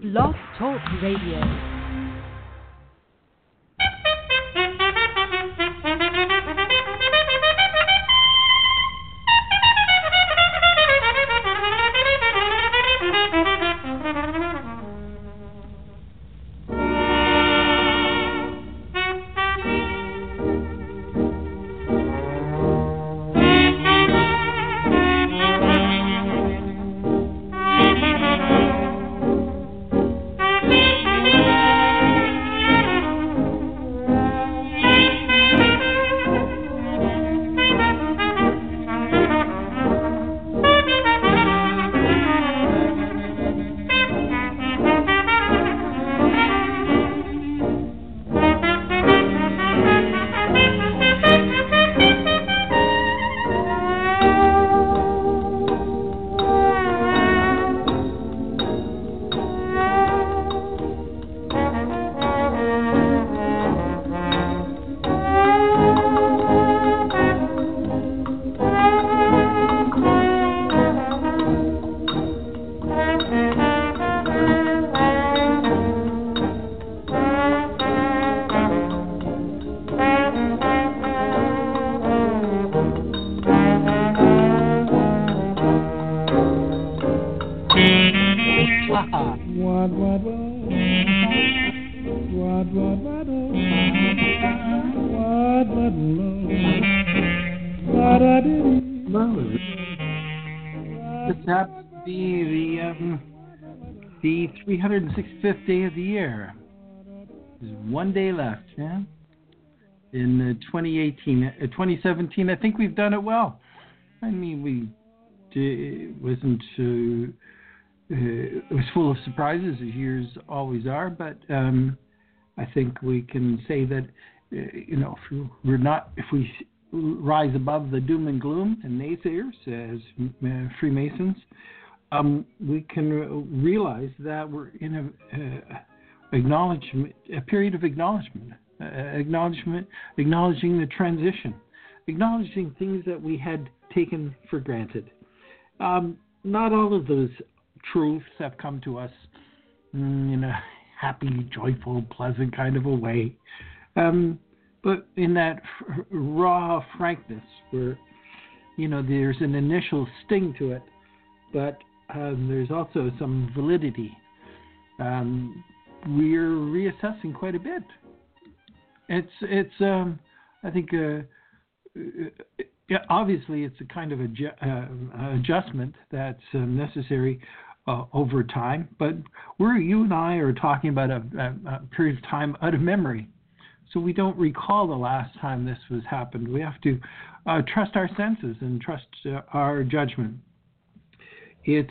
Blog Talk Radio. The 365th day of the year. There's one day left, yeah? In 2017, I think we've done it well. I mean, it was full of surprises, as years always are, but I think we can say that, if we rise above the doom and gloom and naysayers as Freemasons, we can realize that we're in a period of acknowledgement, acknowledging the transition, acknowledging things that we had taken for granted. Not all of those truths have come to us in a happy, joyful, pleasant kind of a way, but in that raw frankness where, there's an initial sting to it, but there's also some validity. We're reassessing quite a bit. It's I think, obviously it's a kind of adjustment that's necessary over time. But you and I are talking about a period of time out of memory, so we don't recall the last time this was happened. We have to trust our senses and trust our judgment. It's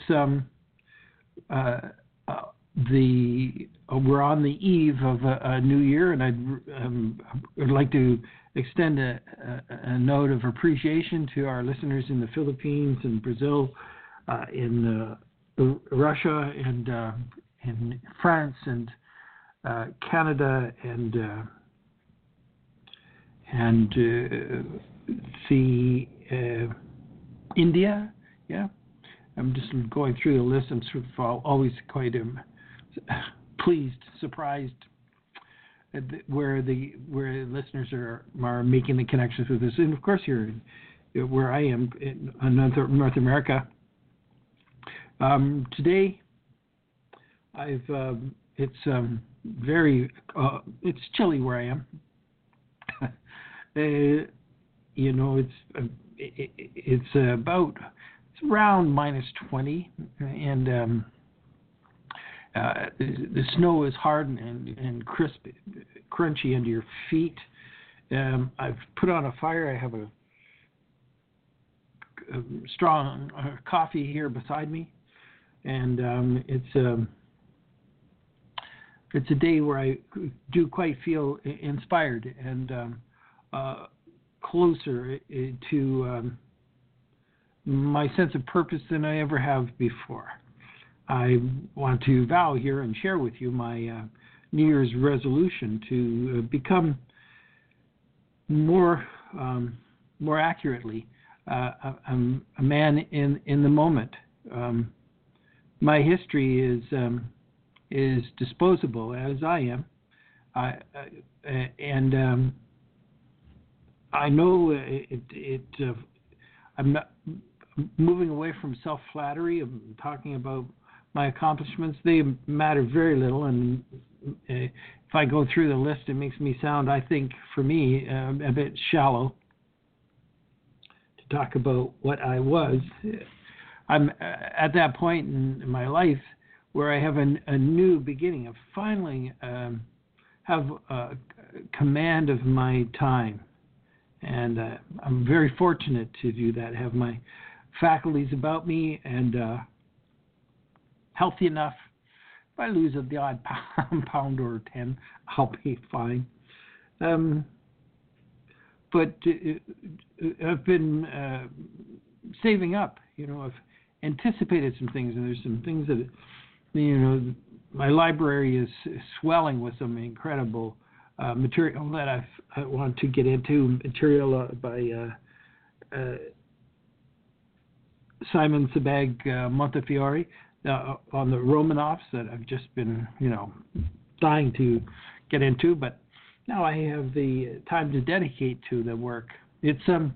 we're on the eve of a new year, and I'd like to extend a note of appreciation to our listeners in the Philippines and Brazil, in Russia and in France and Canada and India, yeah. I'm just going through the list. I'm sort of always quite pleased, surprised at where listeners are making the connections with this. And of course, here where I am in North America. Today, it's it's chilly where I am. It's around minus 20, and the snow is hard and crisp, crunchy under your feet. I've put on a fire. I have a strong coffee here beside me, and it's a day where I do quite feel inspired and closer to my sense of purpose than I ever have before. I want to vow here and share with you my New Year's resolution to become more accurately a man in the moment. My history is is disposable, as I am. And I know I'm not moving away from self-flattery. I'm talking about my accomplishments. They matter very little, and if I go through the list, it makes me sound, I think, for me, a bit shallow to talk about what I was. I'm at that point in my life where I have a new beginning. I finally have command of my time. And I'm very fortunate to do that, have my faculties about me and healthy enough. If I lose the odd pound or 10, I'll be fine. But I've been saving up. I've anticipated some things, and there's some things that, my library is swelling with some incredible material that I want to get into, material by Simon Sebag Montefiore on the Romanovs that I've just been, dying to get into, but now I have the time to dedicate to the work. It's a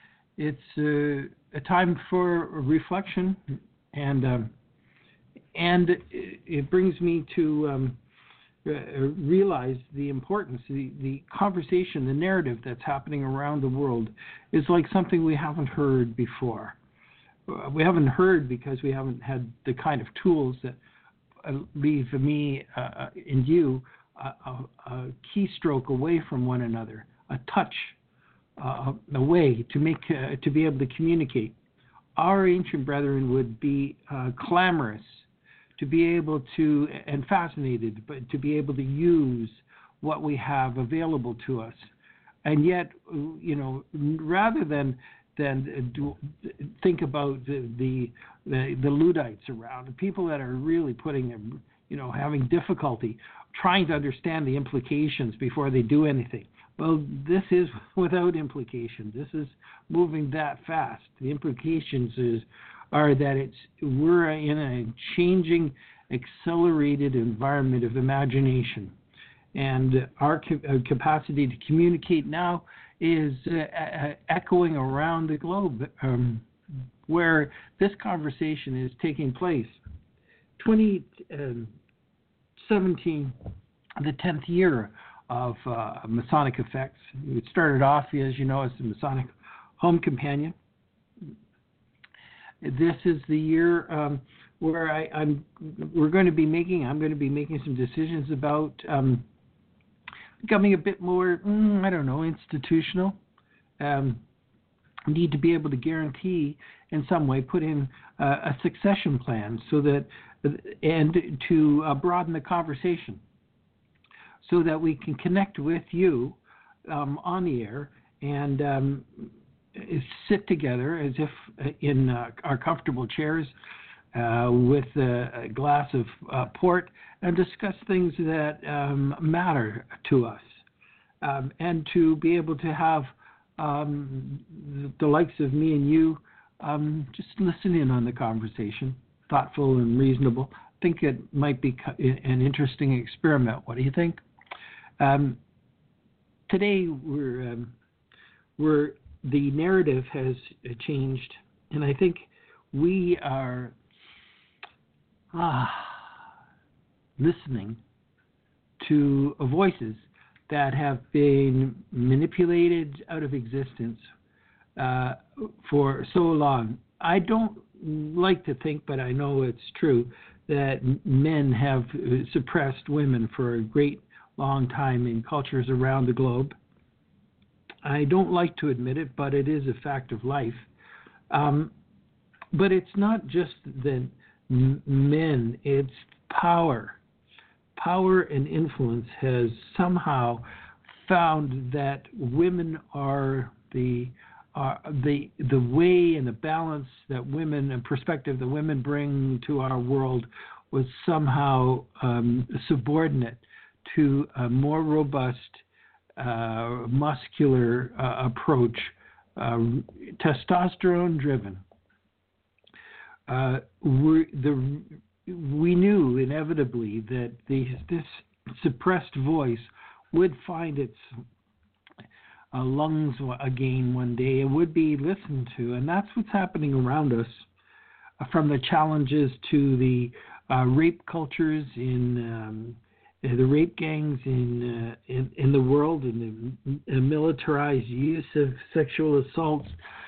time for reflection, and it brings me to realize the importance, the conversation, the narrative that's happening around the world is like something we haven't heard before. We haven't heard because we haven't had the kind of tools that leave me and you a keystroke away from one another, a touch, a way to be able to communicate. Our ancient brethren would be clamorous to be able to, and fascinated, but to be able to use what we have available to us. And yet, rather than think about the Luddites around, the people that are really putting, having difficulty trying to understand the implications before they do anything. Well, this is without implication. This is moving that fast. The implications are that we're in a changing, accelerated environment of imagination. And our capacity to communicate now is echoing around the globe, where this conversation is taking place. 2017, the 10th year of Masonic Effects. It started off, as you know, as the Masonic Home Companion. This is the year where I'm going to be making some decisions about becoming a bit more, institutional. Need to be able to guarantee, in some way, put in a succession plan so that, and to broaden the conversation, so that we can connect with you on the air and sit together as if in our comfortable chairs with a glass of port and discuss things that matter to us, and to be able to have the likes of me and you just listen in on the conversation, thoughtful and reasonable. I think it might be an interesting experiment. What do you think? Today the narrative has changed, and I think we are listening to voices that have been manipulated out of existence for so long. I don't like to think, but I know it's true, that men have suppressed women for a great long time in cultures around the globe. I don't like to admit it, but it is a fact of life. But it's not just the men, it's power. Power and influence has somehow found that women are the way and the balance that women and perspective that women bring to our world was somehow subordinate to a more robust, muscular approach, testosterone driven. we knew inevitably that this suppressed voice would find its lungs again one day. It would be listened to, and that's what's happening around us. From the challenges to the rape cultures in the rape gangs in the world, and the militarized use of sexual assaults,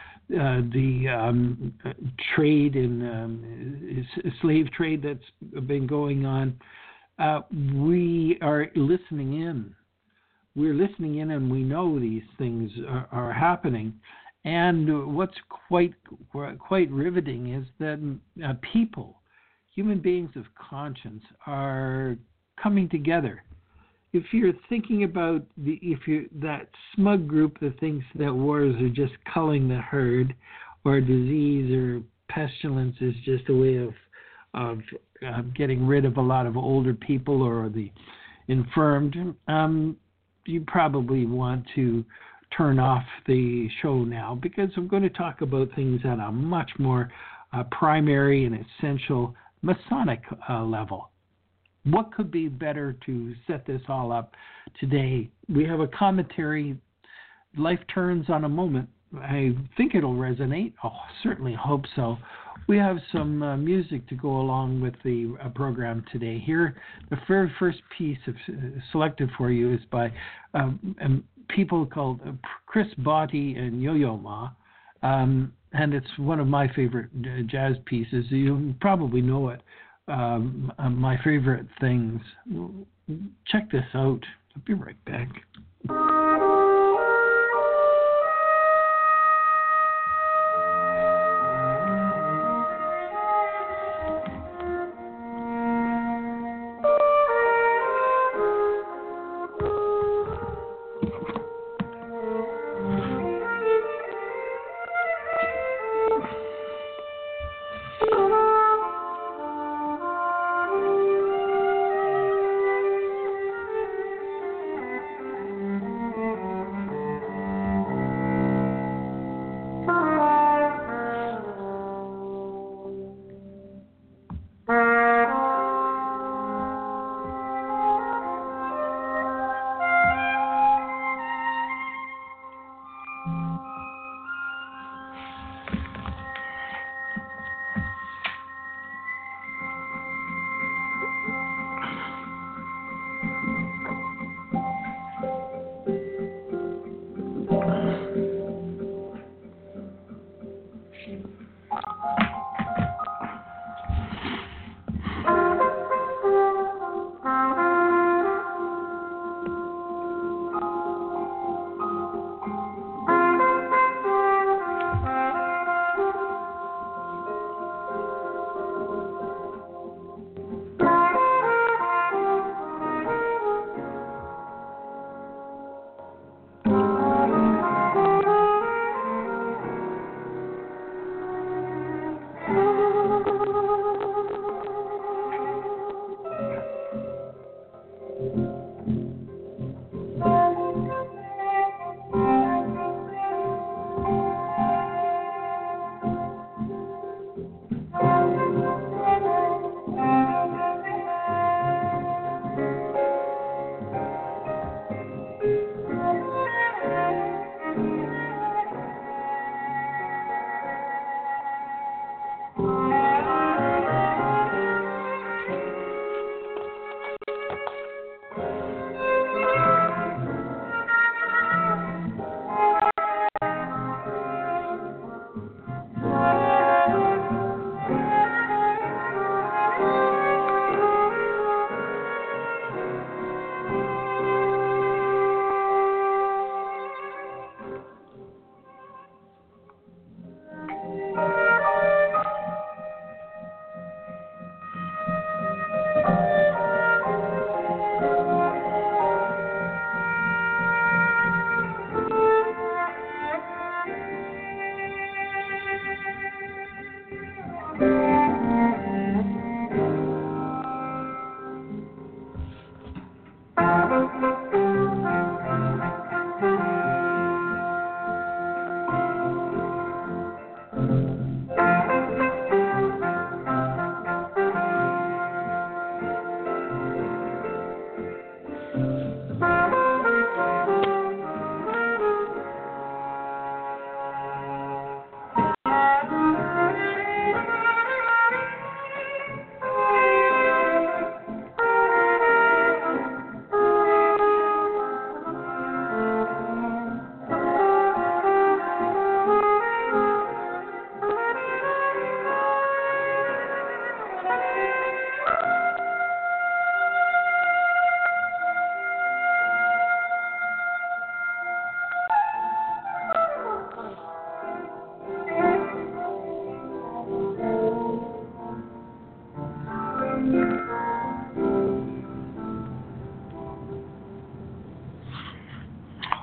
the trade in slave trade that's been going on. We are listening in. We're listening in, and we know these things are happening. And what's quite riveting is that people, human beings of conscience, are coming together. If you're thinking about that smug group that thinks that wars are just culling the herd, or disease or pestilence is just a way of getting rid of a lot of older people or the infirmed, you probably want to turn off the show now, because I'm going to talk about things at a much more primary and essential Masonic level. What could be better to set this all up today? We have a commentary, Life Turns on a Moment. I think it'll resonate. I certainly hope so. We have some music to go along with the program today. Here, the very first piece selected for you is by people called Chris Botti and Yo-Yo Ma, and it's one of my favorite jazz pieces. You probably know it. My favorite things. Check this out. I'll be right back.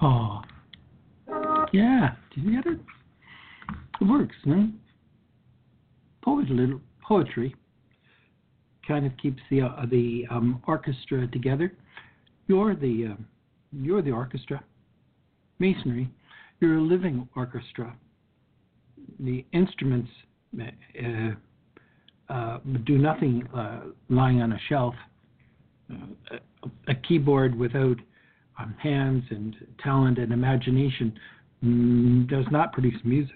Oh, yeah. Did you get it? It works, no? Poetry kind of keeps the orchestra together. You're the orchestra. Masonry, you're a living orchestra. The instruments do nothing lying on a shelf. A keyboard without hands and talent and imagination does not produce music.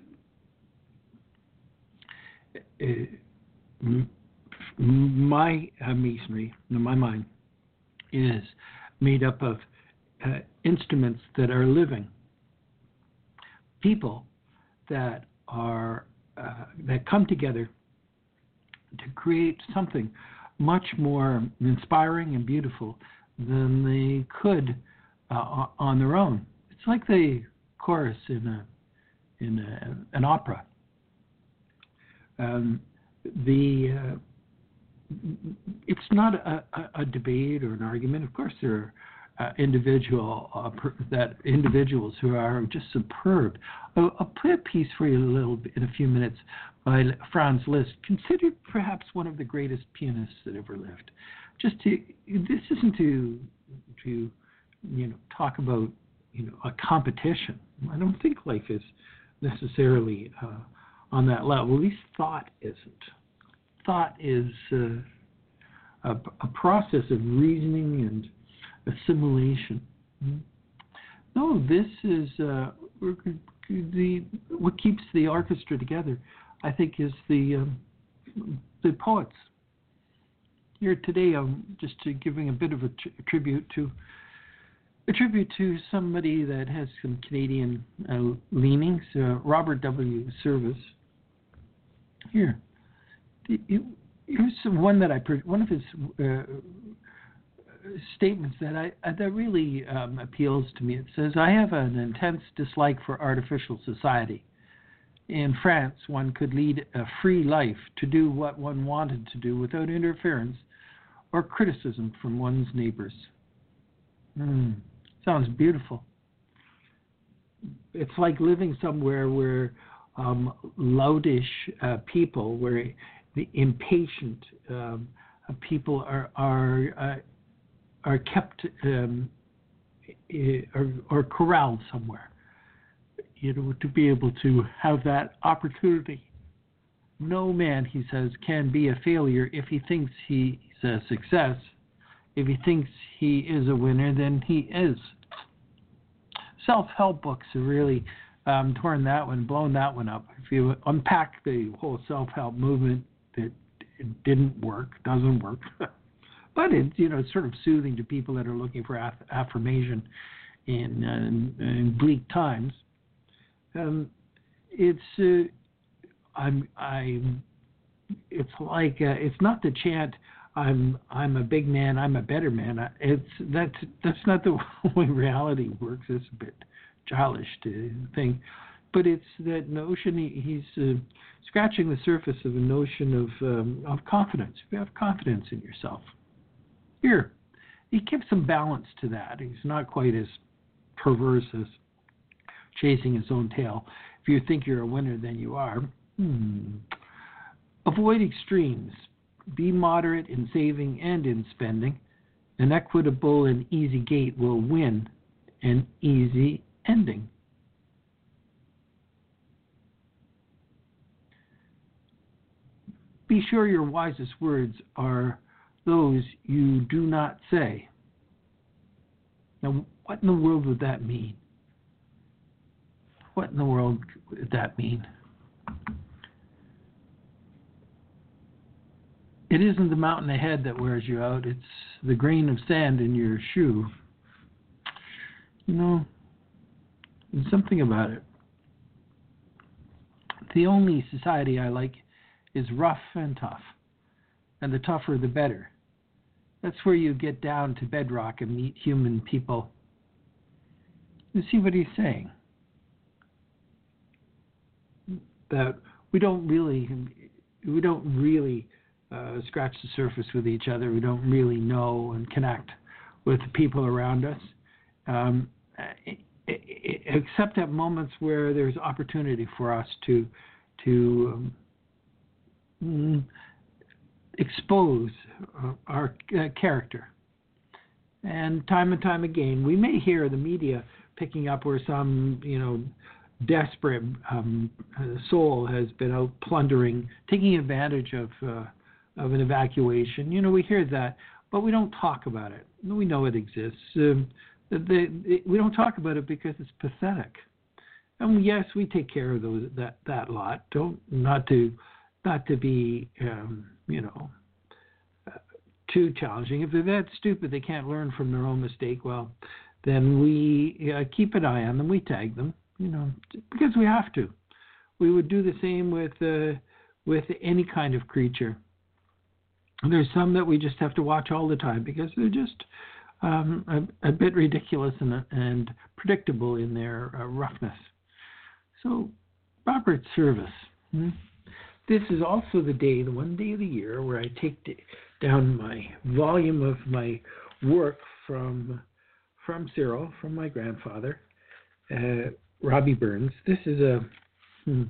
My masonry, in my mind, is made up of instruments that are living, people that are that come together to create something much more inspiring and beautiful than they could on their own. It's like the chorus in an opera. It's not a debate or an argument. Of course, there are individuals who are just superb. I'll play a piece for you in a few minutes by Franz Liszt, considered perhaps one of the greatest pianists that ever lived. This isn't to talk about a competition. I don't think life is necessarily on that level. At least thought isn't. Thought is a process of reasoning and assimilation. No, this is what keeps the orchestra together. I think is the poets. Here today, I'm just giving a bit of a tribute to somebody that has some Canadian leanings, Robert W. Service. Here, here's one of his statements that really appeals to me. It says, "I have an intense dislike for artificial society. In France, one could lead a free life to do what one wanted to do without interference or criticism from one's neighbors." Sounds beautiful. It's like living somewhere where loutish people, where the impatient people are kept or corralled somewhere. To be able to have that opportunity. No man, he says, can be a failure if he thinks he's a success. If he thinks he is a winner, then he is. Self-help books have really blown that one up. If you unpack the whole self-help movement, it doesn't work. But it's sort of soothing to people that are looking for affirmation in bleak times. It's not the chant, I'm a big man, I'm a better man. That's not the way reality works. It's a bit childish to think, but it's that notion. He's scratching the surface of a notion of confidence. If you have confidence in yourself, here he gives some balance to that. He's not quite as perverse as chasing his own tail. If you think you're a winner, then you are. Avoid extremes. Be moderate in saving and in spending. An equitable and easy gate will win an easy ending. Be sure your wisest words are those you do not say. Now, what in the world would that mean? What in the world would that mean? It isn't the mountain ahead that wears you out. It's the grain of sand in your shoe. There's something about it. The only society I like is rough and tough. And the tougher, the better. That's where you get down to bedrock and meet human people. You see what he's saying? That we don't really scratch the surface with each other. We don't really know and connect with the people around us. except at moments where there's opportunity for us to expose our character. And time again, we may hear the media picking up where some, desperate soul has been out plundering, taking advantage of an evacuation. We hear that, but we don't talk about it. We know it exists. We don't talk about it because it's pathetic. And yes, we take care of that lot. Not to be too challenging. If they're that stupid they can't learn from their own mistake, well, then we keep an eye on them. We tag them, because we have to. We would do the same with any kind of creature. There's some that we just have to watch all the time because they're just a bit ridiculous and predictable in their roughness. So, Robert Service. This is also the one day of the year where I take down my volume of my work from Cyril, from my grandfather, Robbie Burns. This is an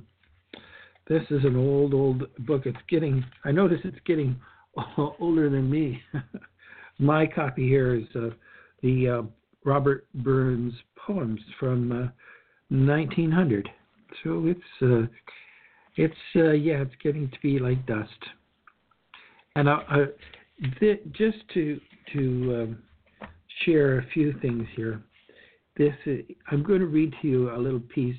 old book. I notice it's getting older than me. My copy here is the Robert Burns poems from 1900. So it's getting to be like dust. And just to share a few things here. I'm going to read to you a little piece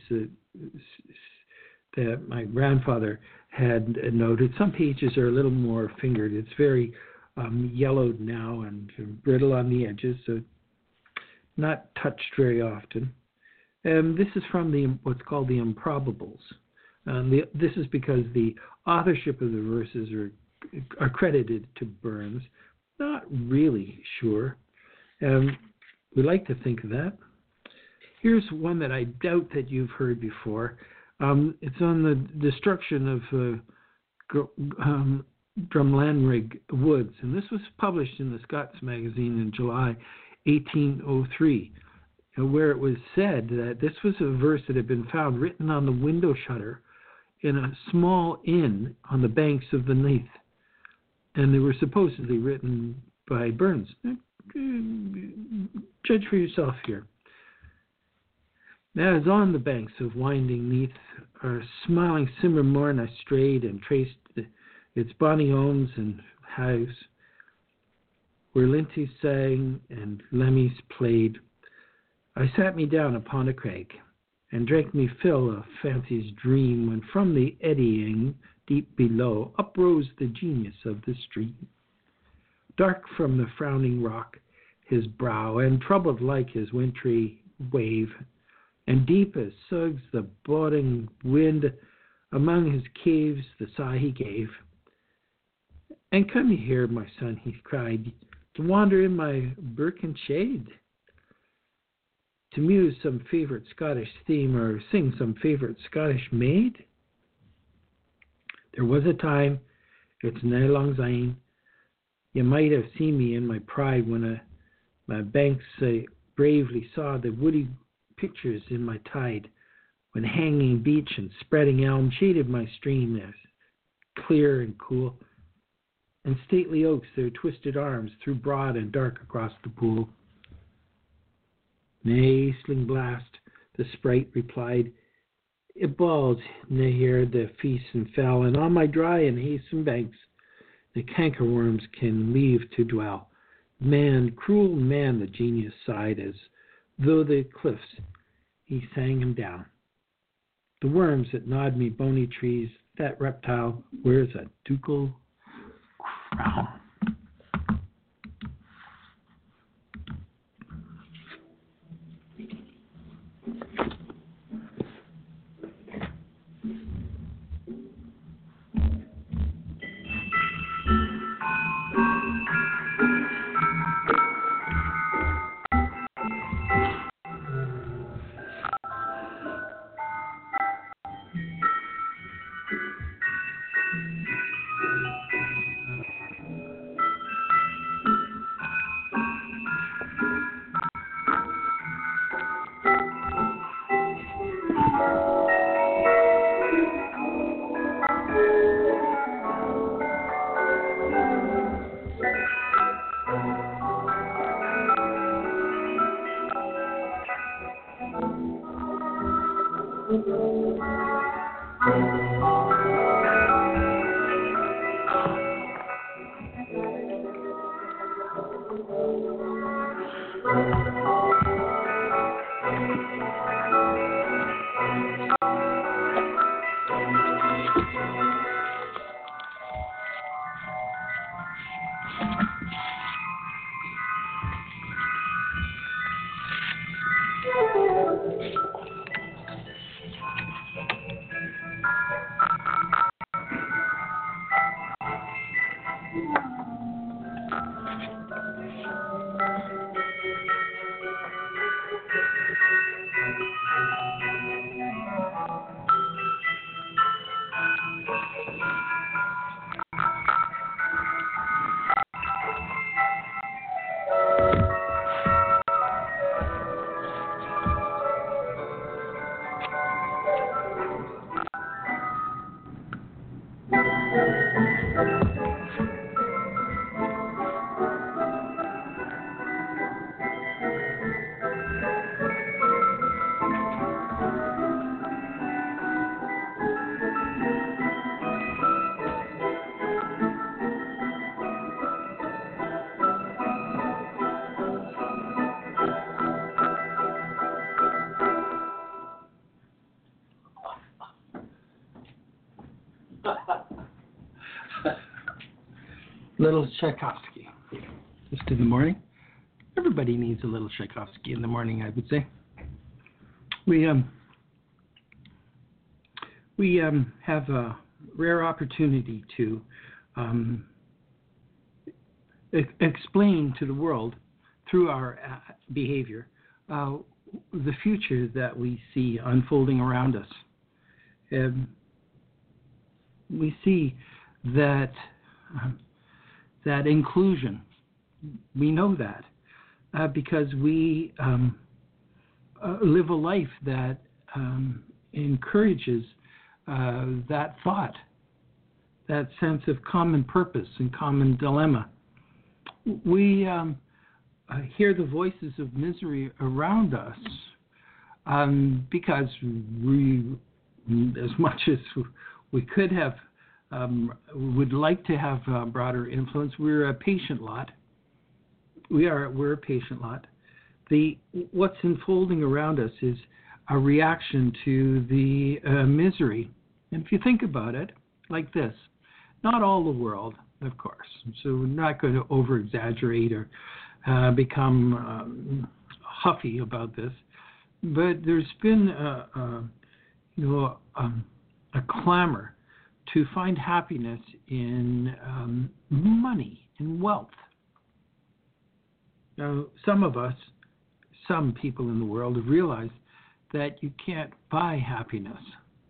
that my grandfather had noted. Some pages are a little more fingered. It's very yellowed now and brittle on the edges, so not touched very often. This is from what's called the Improbables. This is because the authorship of the verses are credited to Burns. Not really sure. We like to think of that. Here's one that I doubt that you've heard before. It's on the destruction of Drumlanrig Woods, and this was published in the Scots magazine in July 1803, where it was said that this was a verse that had been found written on the window shutter in a small inn on the banks of the Neath, and they were supposedly written by Burns. Judge for yourself here. As on the banks of winding Neath, our smiling simmer morn I strayed and traced its bonny homes and house, where linties sang and lemmies played. I sat me down upon a crag and drank me fill of fancy's dream, when from the eddying deep below uprose the genius of the stream. Dark from the frowning rock his brow, and troubled like his wintry wave, and deep as sugs the boding wind, among his caves the sigh he gave. And come ye here, my son, he cried, to wander in my birken shade, to muse some favourite Scottish theme, or sing some favourite Scottish maid? There was a time, it's nae lang syne, ye might have seen me in my pride, when my banks bravely saw the woody pictures in my tide, when hanging beech and spreading elm shaded my stream as clear and cool, and stately oaks their twisted arms threw broad and dark across the pool. Nay, sling blast, the sprite replied, it balls nae here the feast and fell, and on my dry and hasten banks the cankerworms can leave to dwell. Man, cruel man, the genius sighed, as though the cliffs he sang him down. The worms that gnawed me bony trees, that reptile wears a ducal crown. Little Tchaikovsky, just in the morning. Everybody needs a little Tchaikovsky in the morning, I would say. We have a rare opportunity to explain to the world through our behavior the future that we see unfolding around us. We see that that inclusion. We know that because we live a life that encourages that thought, that sense of common purpose and common dilemma. We hear the voices of misery around us because we, as much as we could have, would like to have broader influence, we're a patient lot. We're a patient lot. What's unfolding around us is a reaction to the misery. And if you think about it like this, not all the world, of course, so we're not going to over-exaggerate or become huffy about this, but there's been a clamor to find happiness in money, in wealth. Now, some people in the world have realized that you can't buy happiness.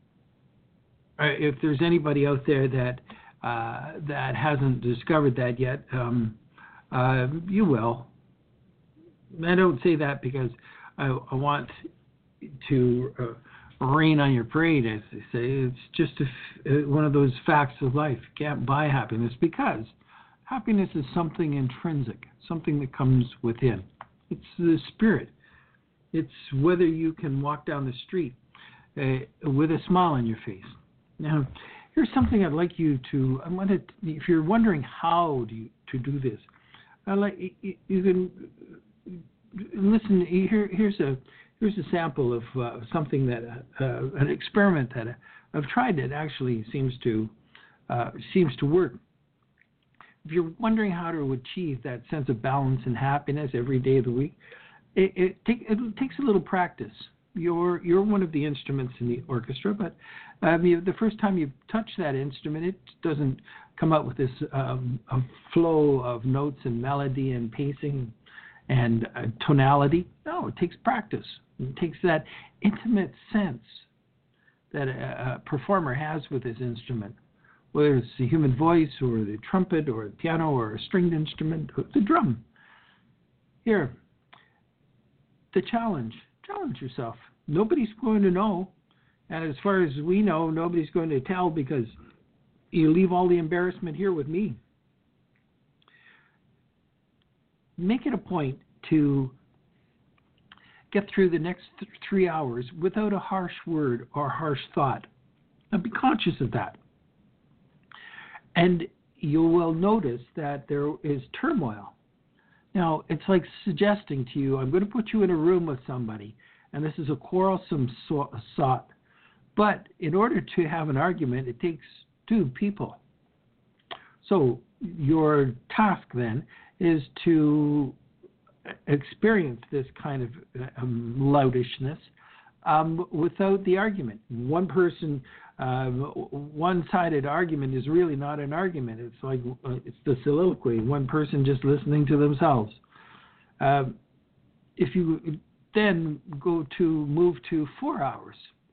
If there's anybody out there that hasn't discovered that yet, you will. I don't say that because I want to rain on your parade, as they say. It's just one of those facts of life. You can't buy happiness because happiness is something intrinsic, something that comes within. It's the spirit. It's whether you can walk down the street with a smile on your face. Now, here's something I'd like you to. If you're wondering how to do this, you can listen. Here's a sample of something that an experiment that I've tried that actually seems to work. If you're wondering how to achieve that sense of balance and happiness every day of the week, it takes a little practice. You're one of the instruments in the orchestra, but the first time you touch that instrument, it doesn't come out with this a flow of notes and melody and pacing and tonality. No, it takes practice. It takes that intimate sense that a performer has with his instrument, whether it's the human voice or the trumpet or the piano or a stringed instrument or the drum. Here, the challenge yourself. Nobody's going to know, and as far as we know, nobody's going to tell because you leave all the embarrassment here with me. Make it a point to get through the next 3 hours without a harsh word or harsh thought. Now be conscious of that. And you will notice that there is turmoil. Now, it's like suggesting to you, I'm going to put you in a room with somebody, and this is a quarrelsome sort. But in order to have an argument, it takes two people. So your task then is to experience this kind of loudishness without the argument. One person, one-sided argument is really not an argument. It's like it's the soliloquy. One person just listening to themselves. If you then move to 4 hours,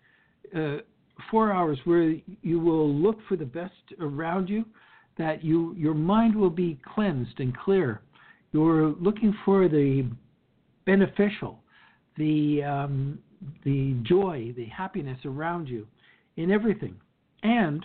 4 hours where you will look for the best around you, that your mind will be cleansed and clear. You're looking for the beneficial, the joy, the happiness around you in everything. And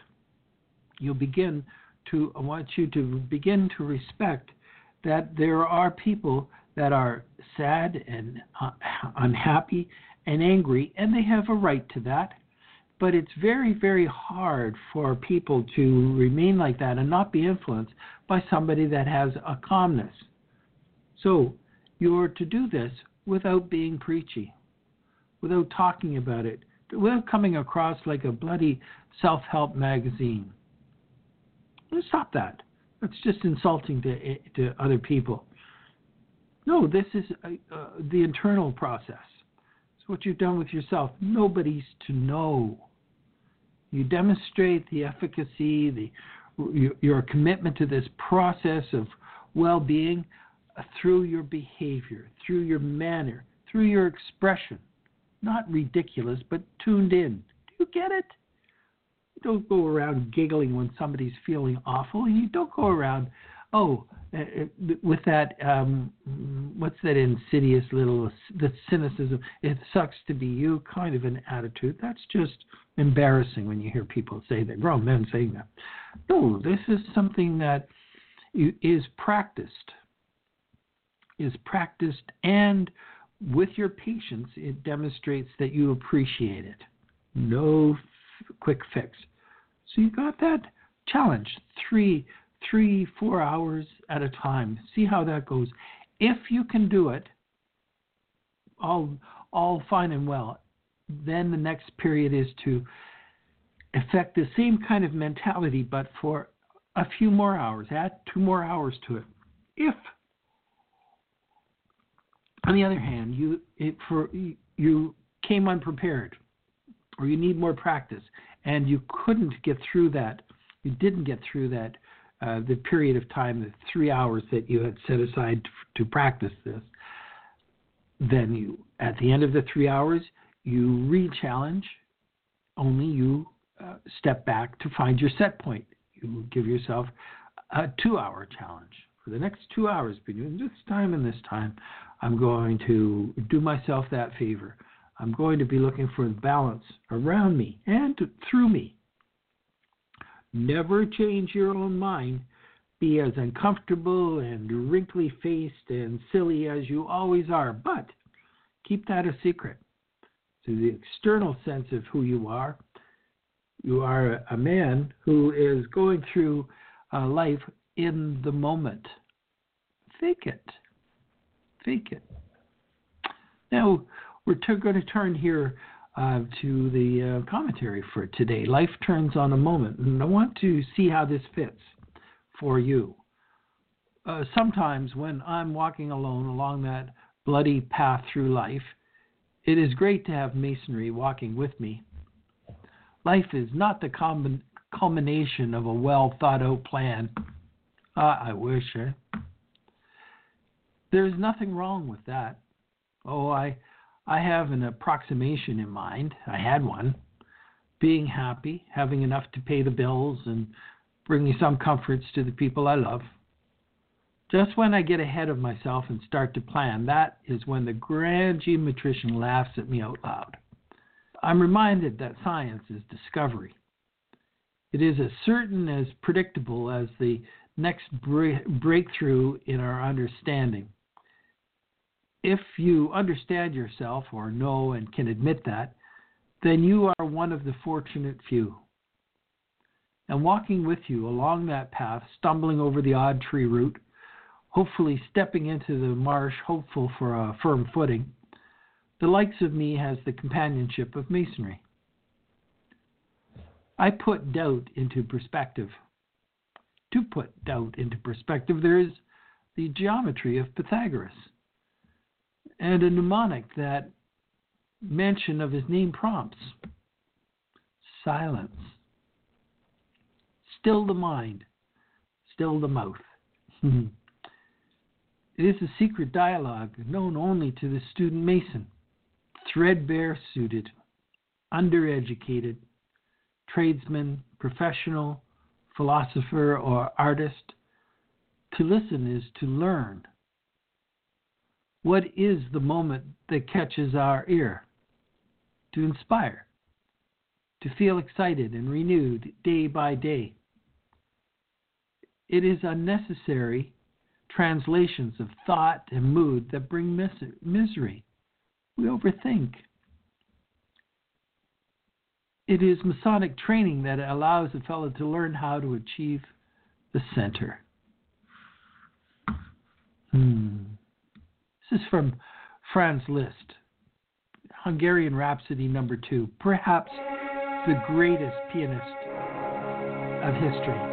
I want you to begin to respect that there are people that are sad and unhappy and angry, and they have a right to that. But it's very, very hard for people to remain like that and not be influenced by somebody that has a calmness. So you're to do this without being preachy, without talking about it, without coming across like a bloody self-help magazine. Let's stop that. That's just insulting to other people. No, this is the internal process. It's what you've done with yourself. Nobody's to know. You demonstrate the efficacy, your commitment to this process of well-being through your behavior, through your manner, through your expression. Not ridiculous, but tuned in. Do you get it? You don't go around giggling when somebody's feeling awful. You don't go around, with that, what's that insidious little, the cynicism, it sucks to be you kind of an attitude. That's just embarrassing when you hear people say that, grown men saying that. No, this is something that is practiced, and with your patience, it demonstrates that you appreciate it. No quick fix. So you got that challenge, 4 hours at a time. See how that goes. If you can do it, all fine and well. Then the next period is to affect the same kind of mentality, but for a few more hours. Add 2 more hours to it. If, on the other hand, you came unprepared, or you need more practice, and you couldn't get through that, you didn't get through that, the period of time, the 3 hours that you had set aside to practice this, then at the end of the 3 hours, you re-challenge, only you step back to find your set point. You give yourself a 2-hour challenge. For the next 2 hours, between this time and this time, I'm going to do myself that favor. I'm going to be looking for balance around me and through me. Never change your own mind. Be as uncomfortable and wrinkly-faced and silly as you always are, but keep that a secret. To the external sense of who you are a man who is going through life in the moment. Fake it. Now, we're going to turn here to the commentary for today. Life turns on a moment, and I want to see how this fits for you. Sometimes when I'm walking alone along that bloody path through life, it is great to have masonry walking with me. Life is not the culmination of a well-thought-out plan. I wish, There's nothing wrong with that. I have an approximation in mind. I had one. Being happy, having enough to pay the bills, and bringing some comforts to the people I love. Just when I get ahead of myself and start to plan, that is when the grand geometrician laughs at me out loud. I'm reminded that science is discovery. It is as certain as predictable as the next breakthrough in our understanding. If you understand yourself or know and can admit that, then you are one of the fortunate few. And walking with you along that path, stumbling over the odd tree root, hopefully stepping into the marsh, hopeful for a firm footing, the likes of me has the companionship of masonry. I put doubt into perspective. To put doubt into perspective, there is the geometry of Pythagoras, and a mnemonic that mention of his name prompts. Silence. Still the mind, still the mouth. It is a secret dialogue known only to the student mason, threadbare suited, undereducated, tradesman, professional, philosopher, or artist. To listen is to learn. What is the moment that catches our ear? To inspire, to feel excited and renewed day by day. It is unnecessary translations of thought and mood that bring misery. We overthink. It is Masonic training that allows a fellow to learn how to achieve the center. This is from Franz Liszt, Hungarian Rhapsody No. 2, perhaps the greatest pianist of history.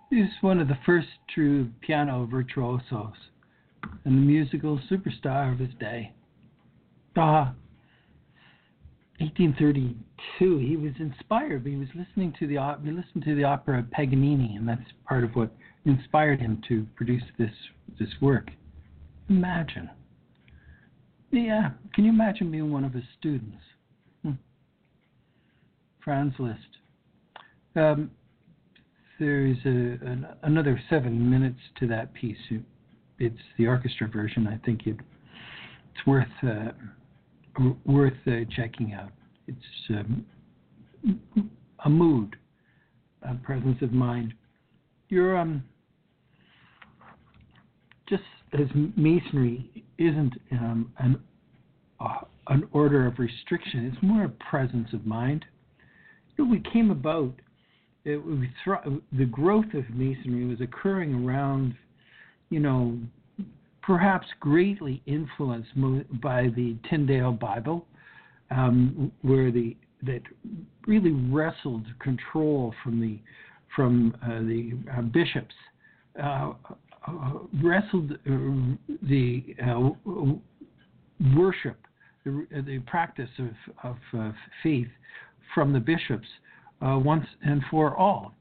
He was one of the first true piano virtuosos and the musical superstar of his day. 1832, he was inspired. He was listening to he listened to the opera of Paganini, and that's part of what inspired him to produce this work. Imagine. Yeah, can you imagine being one of his students? Franz Liszt. There's another 7 minutes to that piece. It's the orchestra version. I think it's worth checking out. It's a mood, a presence of mind. You're just as Masonry isn't an order of restriction. It's more a presence of mind. We came about. The growth of Masonry was occurring around, perhaps greatly influenced by the Tyndale Bible, where that really wrestled control from the bishops, wrestled the worship, the practice of faith from the bishops once and for all.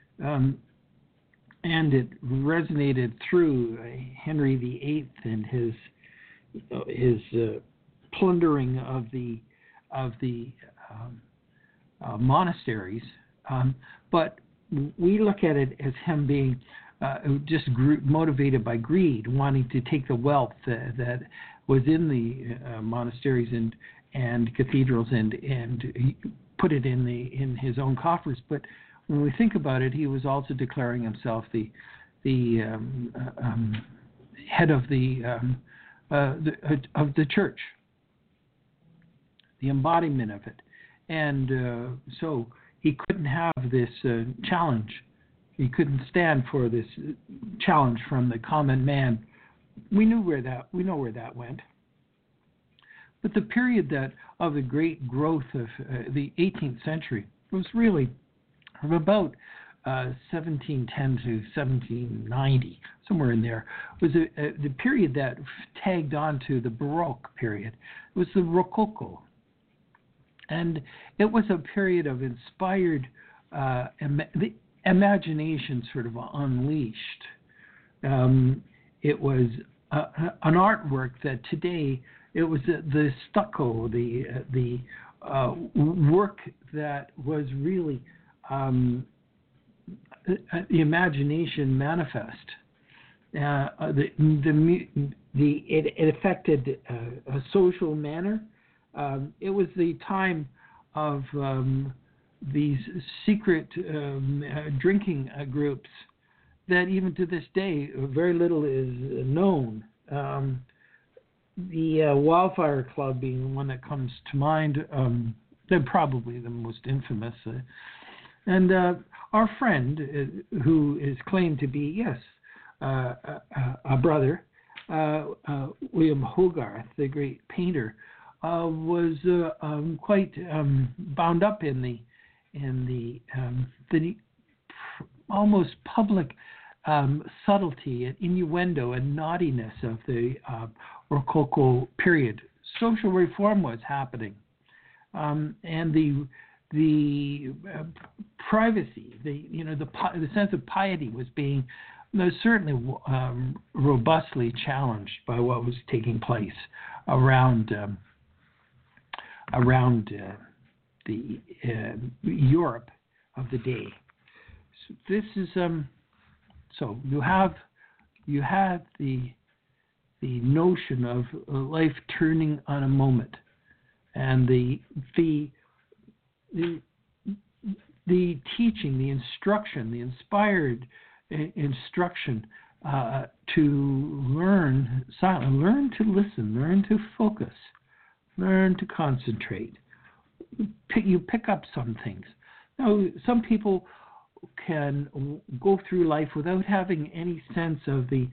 And it resonated through Henry VIII and his plundering of the monasteries. But we look at it as him being just motivated by greed, wanting to take the wealth that was in the monasteries and cathedrals and put it in his own coffers. But when we think about it, he was also declaring himself the head of the church, the embodiment of it, and so he couldn't have this challenge. He couldn't stand for this challenge from the common man. We know where that went. But the period of the great growth of the 18th century was really from about 1710 to 1790, somewhere in there, was the period that tagged on to the Baroque period. It was the Rococo. And it was a period of inspired the imagination sort of unleashed. It was an artwork that today, it was the stucco, the work that was really the imagination manifest. It affected a social manner. It was the time of these secret drinking groups that even to this day very little is known. The Wildfire Club being the one that comes to mind. They're probably the most infamous. And our friend, who is claimed to be, a brother, William Hogarth, the great painter, was quite bound up in the almost public subtlety and innuendo and naughtiness of the Rococo period. Social reform was happening, and the privacy, the sense of piety was being certainly robustly challenged by what was taking place around the Europe of the day. So this is so you have the notion of life turning on a moment, and the teaching, the instruction, the inspired instruction to learn silence, learn to listen, learn to focus, learn to concentrate. You pick up some things. Now, some people can go through life without having any sense of the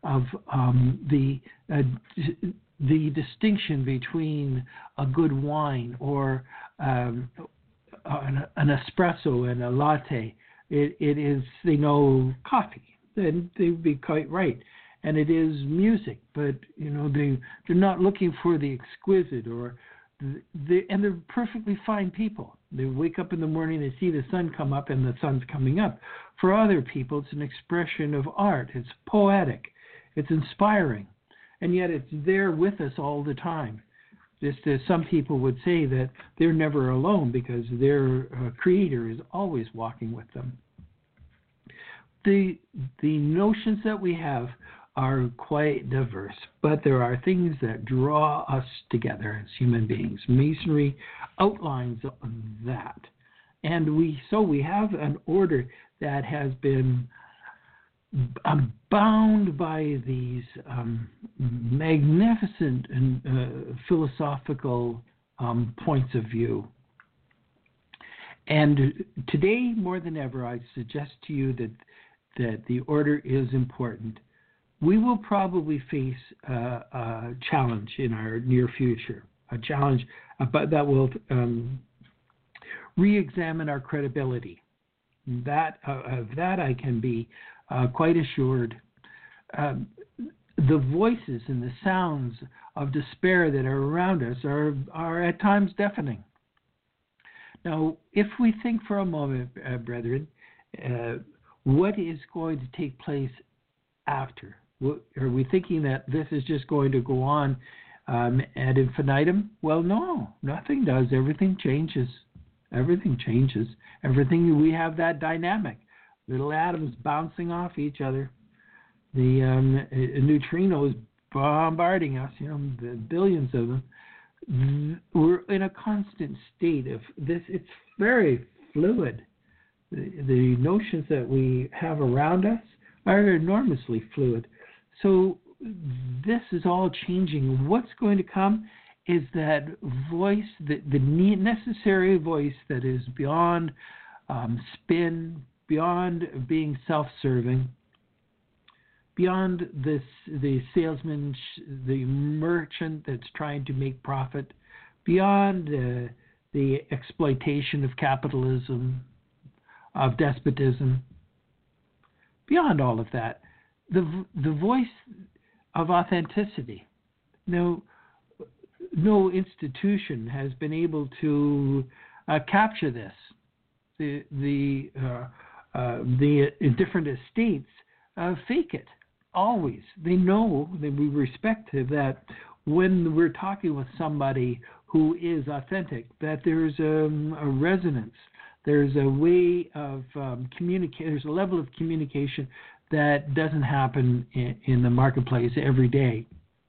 distinction between a good wine or an espresso and a latte. it is, they know coffee, then they would be quite right. And it is music, but they're not looking for the exquisite and they're perfectly fine people. They wake up in the morning, they see the sun come up, and the sun's coming up. For other people, it's an expression of art. It's poetic. It's inspiring. And yet it's there with us all the time. Just as some people would say that they're never alone because their creator is always walking with them. The notions that we have are quite diverse, but there are things that draw us together as human beings. Masonry outlines that. And we have an order that has been bound by these magnificent and philosophical points of view. And today, more than ever, I suggest to you that the order is important. We will probably face a challenge in our near future, a challenge that will re-examine our credibility. That I can be quite assured. The voices and the sounds of despair that are around us are at times deafening. Now, if we think for a moment, brethren, what is going to take place after? Are we thinking that this is just going to go on ad infinitum? Well, no, nothing does. Everything changes. Everything changes. We have that dynamic. Little atoms bouncing off each other. The neutrinos bombarding us, the billions of them. We're in a constant state of this. It's very fluid. The notions that we have around us are enormously fluid. So this is all changing. What's going to come is that voice, the necessary voice that is beyond spin, beyond being self-serving, beyond the salesman, the merchant that's trying to make profit, beyond the exploitation of capitalism, of despotism, beyond all of that, the voice of authenticity. No institution has been able to capture this. The different estates fake it always. They know that we respect that when we're talking with somebody who is authentic, that there's a resonance. There's a way of communication. There's a level of communication that doesn't happen in the marketplace every day.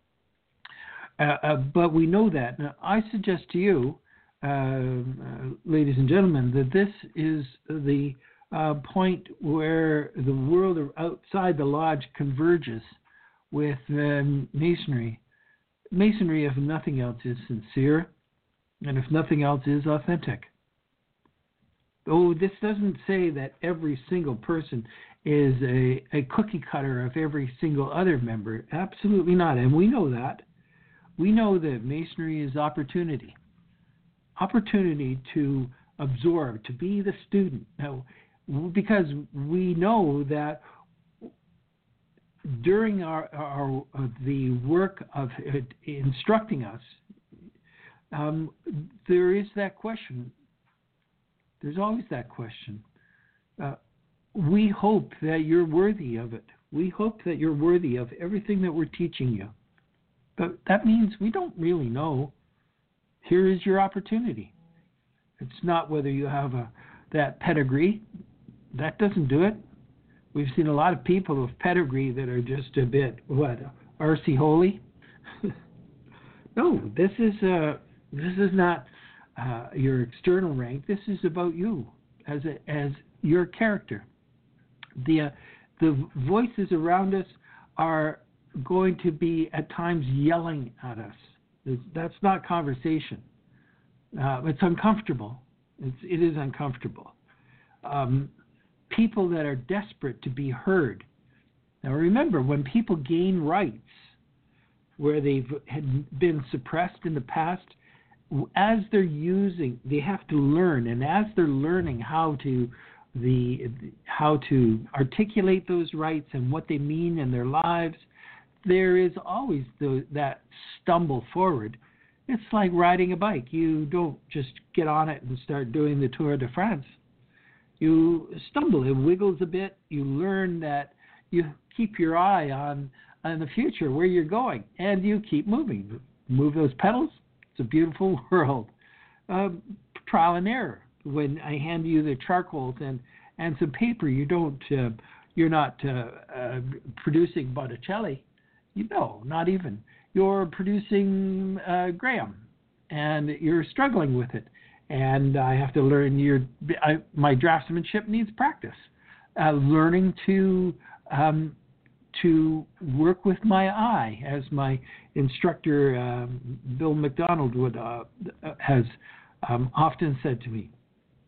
But we know that. Now, I suggest to you, ladies and gentlemen, that this is the point where the world outside the lodge converges with Masonry. Masonry, if nothing else, is sincere, and if nothing else, is authentic. Oh, this doesn't say that every single person is a cookie cutter of every single other member. Absolutely not. And we know that. We know that Masonry is opportunity. Opportunity to absorb, to be the student. Now, because we know that during the work of instructing us, there is that question. There's always that question. We hope that you're worthy of it. We hope that you're worthy of everything that we're teaching you. But that means we don't really know. Here is your opportunity. It's not whether you have that pedigree. That doesn't do it. We've seen a lot of people with pedigree that are just a bit, RC holy? No, this is not your external rank. This is about you as your character. The voices around us are going to be at times yelling at us. That's not conversation. It's uncomfortable. It is uncomfortable. People that are desperate to be heard. Now remember, when people gain rights where they've had been suppressed in the past, as they're using, they have to learn, and as they're learning how to how to articulate those rights and what they mean in their lives, there is always that stumble forward. It's like riding a bike. You don't just get on it and start doing the Tour de France. You stumble. It wiggles a bit. You learn that you keep your eye on the future, where you're going, and you keep moving. Move those pedals. It's a beautiful world. Trial and error. When I hand you the charcoals and some paper, you're not producing Botticelli. Not even. You're producing Graham, and you're struggling with it. And I have to learn. My draftsmanship needs practice. Learning to work with my eye, as my instructor Bill McDonald has often said to me.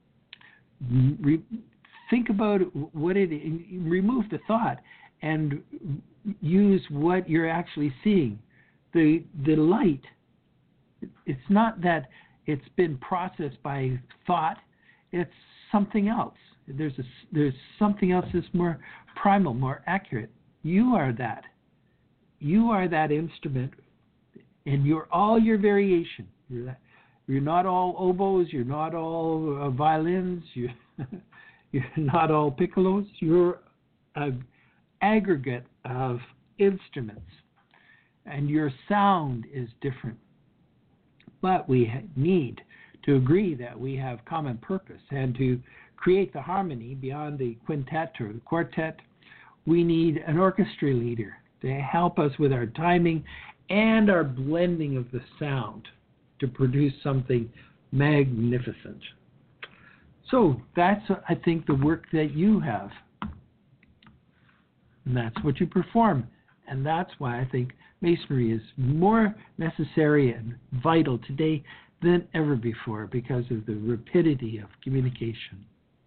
Think about what remove the thought and use what you're actually seeing. The light, it's not that it's been processed by thought, it's something else. There's something else that's more primal, more accurate. You are that. You are that instrument, and you're all your variation. You're not all oboes. You're not all violins. You're not all piccolos. You're an aggregate of instruments, and your sound is different. But we need to agree that we have common purpose, and to create the harmony beyond the quintet or the quartet, we need an orchestra leader to help us with our timing and our blending of the sound to produce something magnificent. So that's, I think, the work that you have. And that's what you perform. And that's why I think Masonry is more necessary and vital today than ever before, because of the rapidity of communication.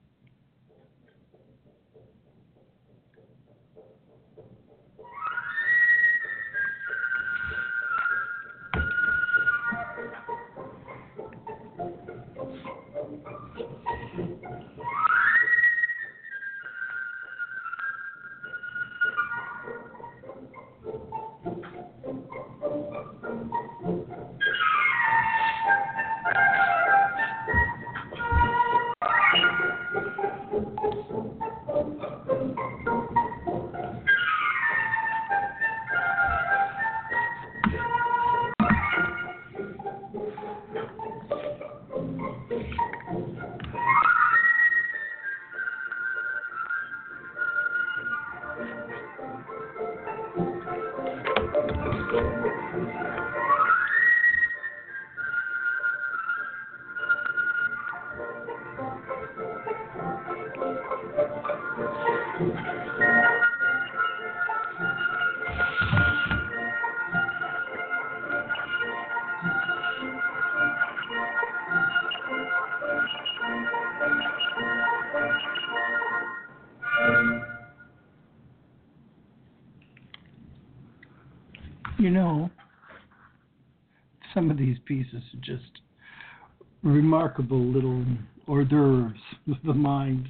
Some of these pieces are just remarkable little hors d'oeuvres of the mind.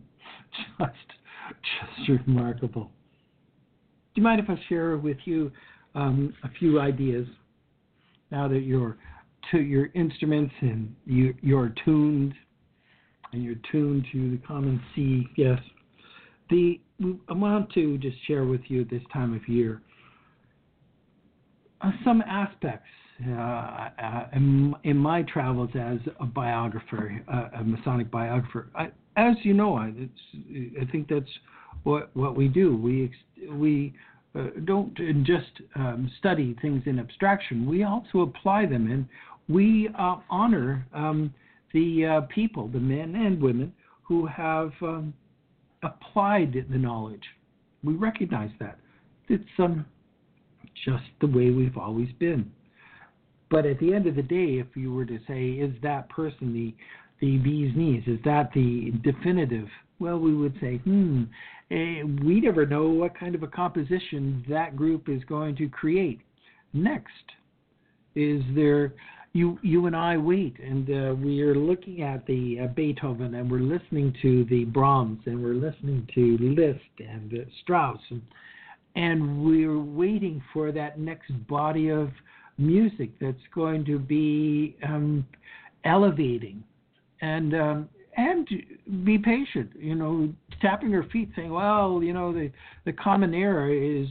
just remarkable. Do you mind if I share with you a few ideas now that your instruments and you're tuned, and you're tuned to the common C? Yes. I want to just share with you this time of year some aspects in my travels as a biographer, a Masonic biographer. As you know, I think that's what we do. We don't just study things in abstraction. We also apply them, and we honor the people, the men and women, who have applied the knowledge. We recognize that. It's just the way we've always been. But at the end of the day, if you were to say, is that person the bee's knees? Is that the definitive? Well, we would say, we never know what kind of a composition that group is going to create. Next, is there, you and I wait, and we are looking at the Beethoven, and we're listening to the Brahms, and we're listening to Liszt and Strauss, and we're waiting for that next body of music that's going to be elevating, and be patient. Tapping our feet, saying, "Well, the common era is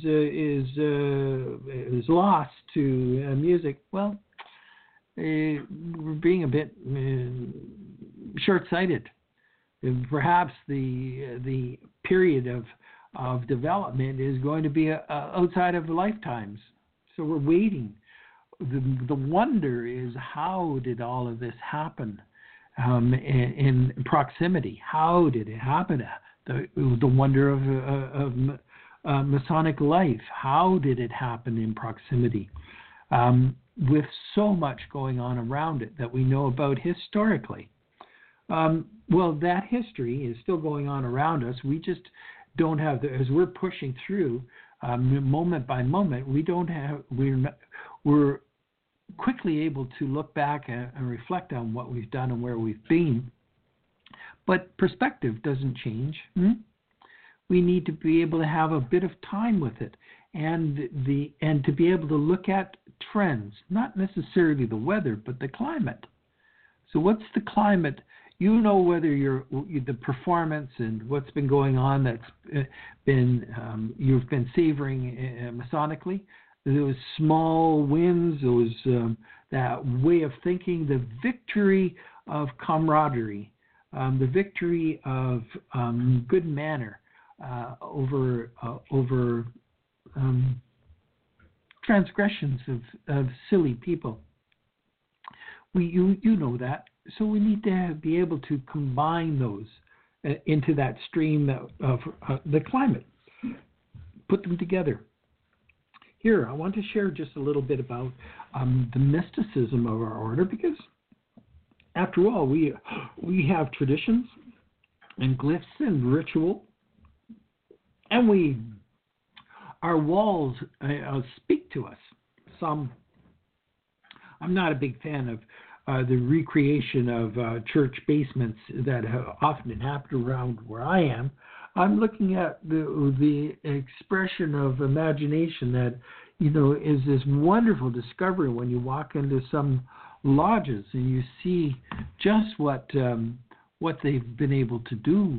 lost to music." Well, we're being a bit short-sighted. Perhaps the period of development is going to be outside of lifetimes. So we're waiting. The wonder is, how did all of this happen in proximity? How did it happen? The wonder of Masonic life. How did it happen in proximity? With so much going on around it that we know about historically. Well, that history is still going on around us. We just don't have, as we're pushing through moment by moment, we're quickly able to look back and reflect on what we've done and where we've been. But perspective doesn't change. We need to be able to have a bit of time with it, and to be able to look at trends, not necessarily the weather, but the climate. So what's the climate? Whether the performance and what's been going on that's been you've been savoring Masonically, those small wins, that way of thinking, the victory of camaraderie, the victory of good manner over transgressions of silly people. You know that. So we need to be able to combine those into that stream of the climate, put them together. Here, I want to share just a little bit about the mysticism of our order, because after all, we have traditions and glyphs and ritual, and our walls speak to us. I'm not a big fan of the recreation of church basements that have often happened around where I am. I'm looking at the expression of imagination that is this wonderful discovery when you walk into some lodges and you see just what they've been able to do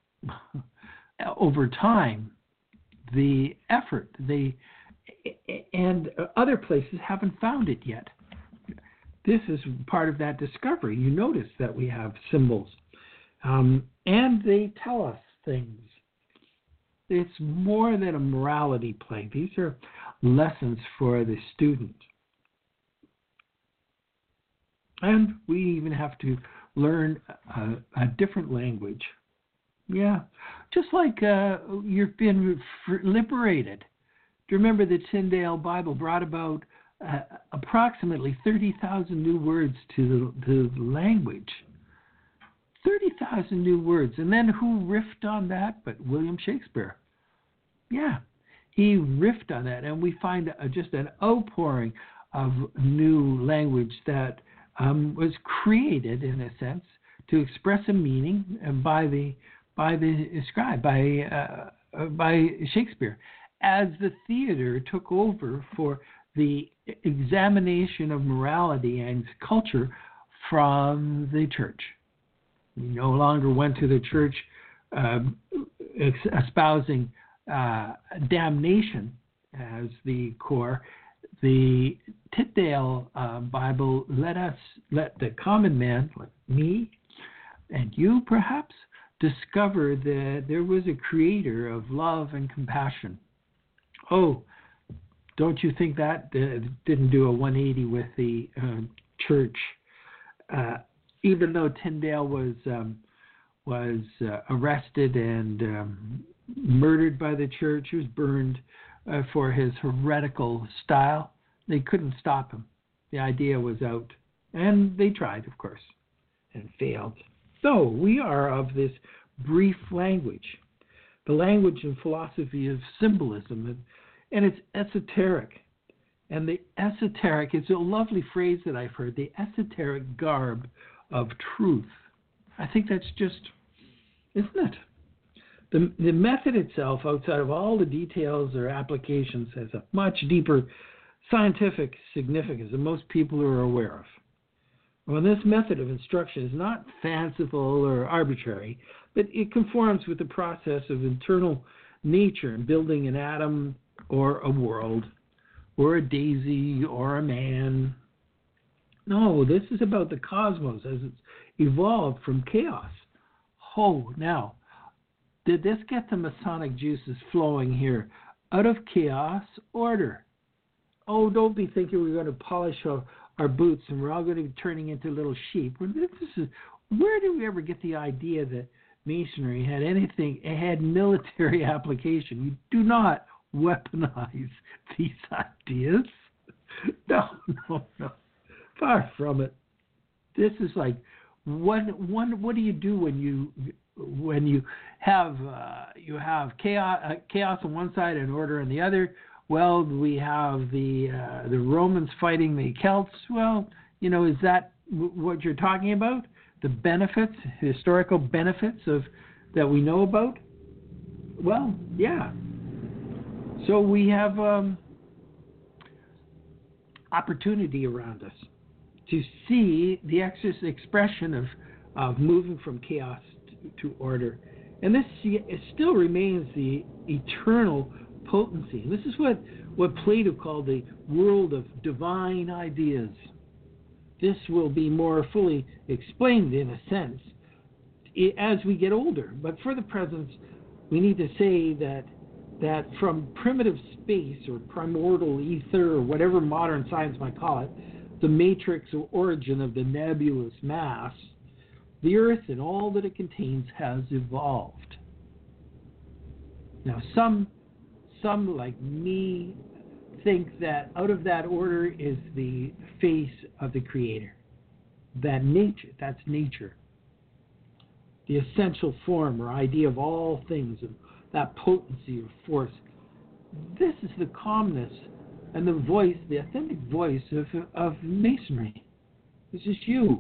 over time, the effort and other places haven't found it yet. This is part of that discovery. You notice that we have symbols, and they tell us things. It's more than a morality play. These are lessons for the student. And we even have to learn a different language. Yeah, just like you've been liberated. Do you remember the Tyndale Bible brought about approximately 30,000 new words to the language? 30,000 new words. And then who riffed on that but William Shakespeare? Yeah, he riffed on that. And we find just an outpouring of new language that was created, in a sense, to express a meaning by the scribe, by Shakespeare, as the theater took over for the examination of morality and culture from the church. We no longer went to the church espousing damnation as the core. The Tyndale Bible let the common man, like me and you perhaps, discover that there was a creator of love and compassion. Oh, don't you think that didn't do a 180 with the church? Even though Tyndale was arrested and murdered by the church, he was burned for his heretical style. They couldn't stop him. The idea was out, and they tried, of course, and failed. So we are of this brief language, the language and philosophy of symbolism, and it's esoteric. And the esoteric, it's a lovely phrase that I've heard, the esoteric garb of truth. I think that's just, isn't it? The method itself, outside of all the details or applications, has a much deeper scientific significance than most people are aware of. Well, this method of instruction is not fanciful or arbitrary, but it conforms with the process of internal nature in building an atom or a world or a daisy or a man. No, this is about the cosmos as it's evolved from chaos. Oh, now, did this get the Masonic juices flowing here? Out of chaos, order. Oh, don't be thinking we're going to polish our boots and we're all going to be turning into little sheep. Where did we ever get the idea that Masonry had anything? It had military application. You do not weaponize these ideas. No. Far from it. This is like what do you do when you have chaos on one side and order on the other? Well, we have the Romans fighting the Celts. Well, is that what you're talking about? The benefits, historical benefits of that we know about? Well, yeah. So we have opportunity around us to see the expression of moving from chaos to order. And this it still remains the eternal potency. And this is what Plato called the world of divine ideas. This will be more fully explained in a sense as we get older. But for the present, we need to say that from primitive space or primordial ether or whatever modern science might call it, the matrix or origin of the nebulous mass, the Earth and all that it contains has evolved. Now, some like me think that out of that order is the face of the Creator. That's nature. The essential form or idea of all things, and that potency or force. This is the calmness and the voice, the authentic voice of Masonry. This is you.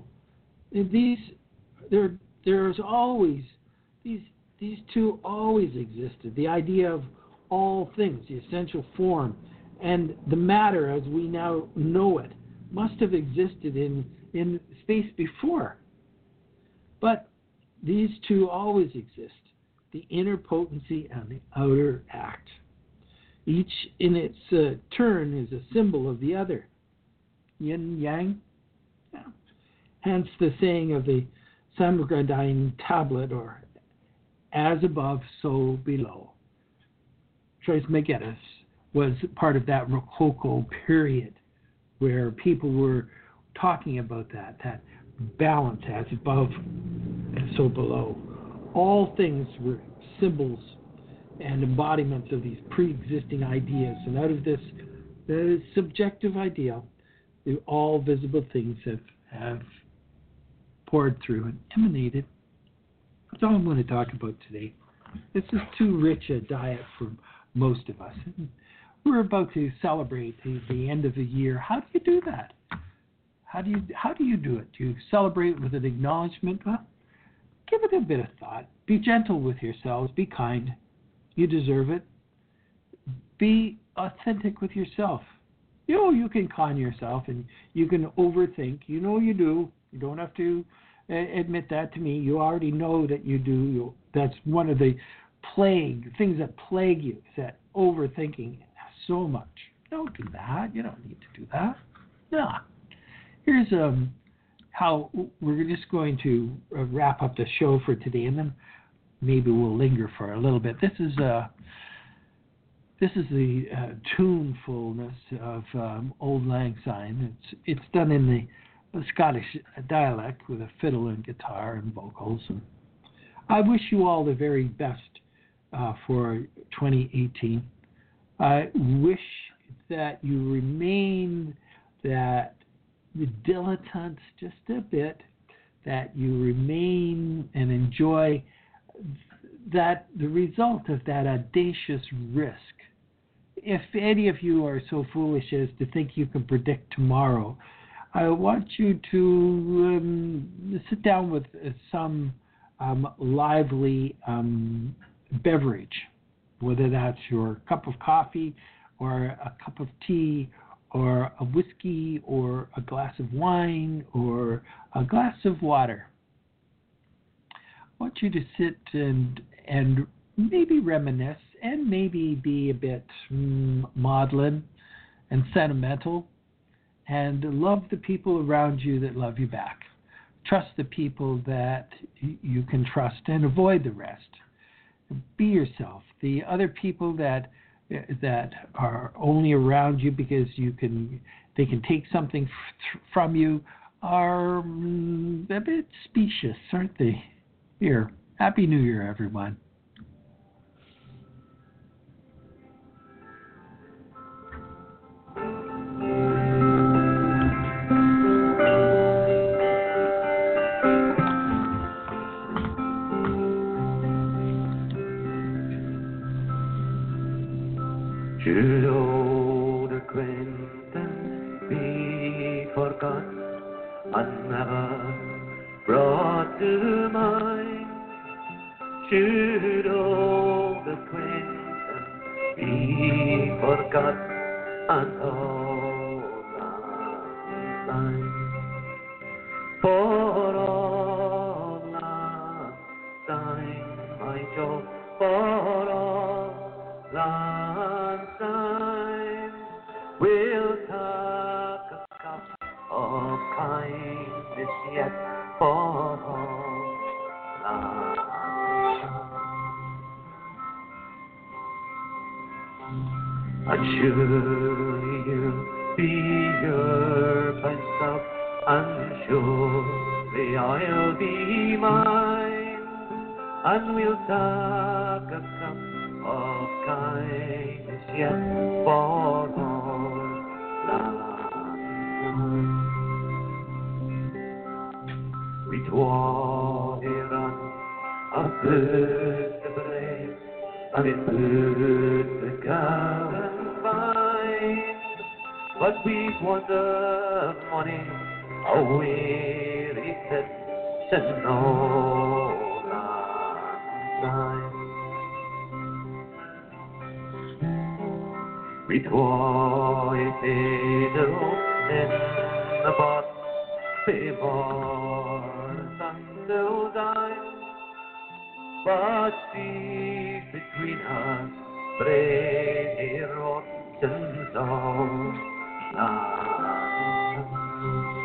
There's always these two always existed. The idea of all things, the essential form, and the matter as we now know it must have existed in space before. But these two always exist, the inner potency and the outer act. Each in its turn is a symbol of the other. Yin, yang. Yeah. Hence the saying of the Samgradine tablet, or as above, so below. Trismegistus was part of that Rococo period where people were talking about that balance as above and so below. All things were symbols and embodiments of these pre-existing ideas. And out of this subjective ideal, all visible things have poured through and emanated. That's all I'm going to talk about today. This is too rich a diet for most of us. We're about to celebrate the end of the year. How do you do that? How do you do it? Do you celebrate with an acknowledgement? Well, give it a bit of thought. Be gentle with yourselves. Be kind. You deserve it. Be authentic with yourself. You can con yourself and you can overthink. You do. You don't have to admit that to me. You already know that you do. That's one of the things that plague you, is that overthinking so much. Don't do that. You don't need to do that. No. Here's how we're just going to wrap up the show for today, and then maybe we'll linger for a little bit. This is the tunefulness of Auld Lang Syne. It's done in the Scottish dialect with a fiddle and guitar and vocals. And I wish you all the very best for 2018. I wish that you remain the dilettantes just a bit, that you remain and enjoy that the result of that audacious risk if any of you are so foolish as to think you can predict tomorrow, I want you to sit down with some lively beverage, whether that's your cup of coffee or a cup of tea or a whiskey or a glass of wine or a glass of water. I want you to sit and maybe reminisce and maybe be a bit maudlin and sentimental, and love the people around you that love you back. Trust the people that you can trust and avoid the rest. Be yourself. The other people that are only around you because they can take something from you are a bit specious, aren't they? Here, Happy New Year, everyone. Should old acquaintance be forgot and never brought to mind? Should old acquaintance be forgot and all last time? For all last time, my Joe, for all last time, we'll take a cup of kindness yet for all last time. And surely you'll be here myself, and surely I'll be mine, and we'll take a cup of kindness yet for all last time. With water on a bird of brave, and it bird the cow and find, but we've won the money away it said no last time. We toyed in the pot before sundown time, but see between us Brady rotten down last time.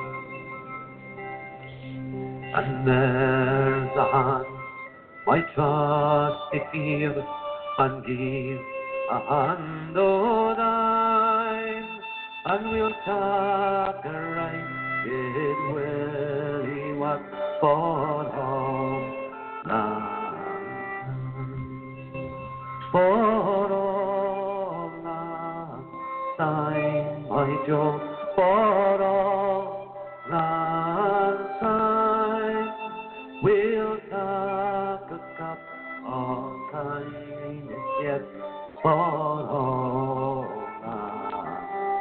And there's a hand my trusty fear and give a hand o' thine, and we'll take a right bit Willie what for home last time. For all last time, my Joe, for all last time, we'll take a cup of kindness yet for all last time.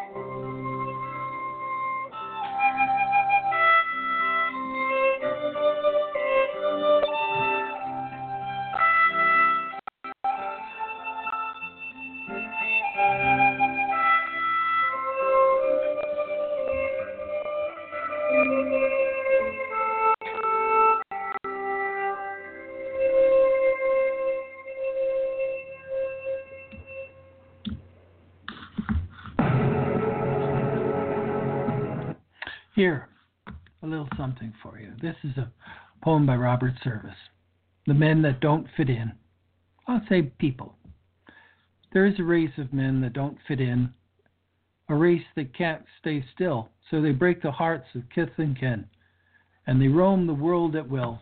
Here, a little something for you. This is a poem by Robert Service. The men that don't fit in. I'll say people. There is a race of men that don't fit in, a race that can't stay still, so they break the hearts of kith and kin, and they roam the world at will.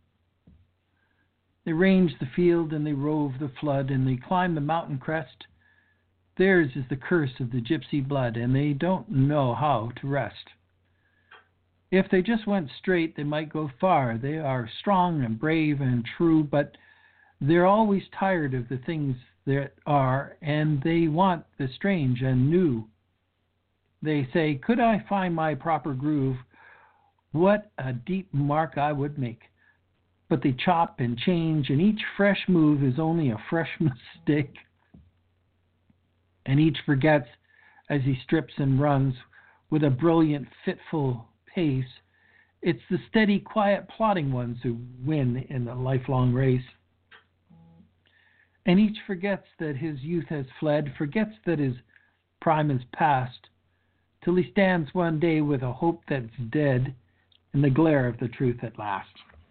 They range the field and they rove the flood, and they climb the mountain crest. Theirs is the curse of the gypsy blood, and they don't know how to rest. If they just went straight, they might go far. They are strong and brave and true, but they're always tired of the things that are, and they want the strange and new. They say, could I find my proper groove, what a deep mark I would make. But they chop and change, and each fresh move is only a fresh mistake. And each forgets as he strips and runs with a brilliant, fitful pace. It's the steady, quiet, plodding ones who win in the lifelong race. And each forgets that his youth has fled, forgets that his prime is past, till he stands one day with a hope that's dead in the glare of the truth at last.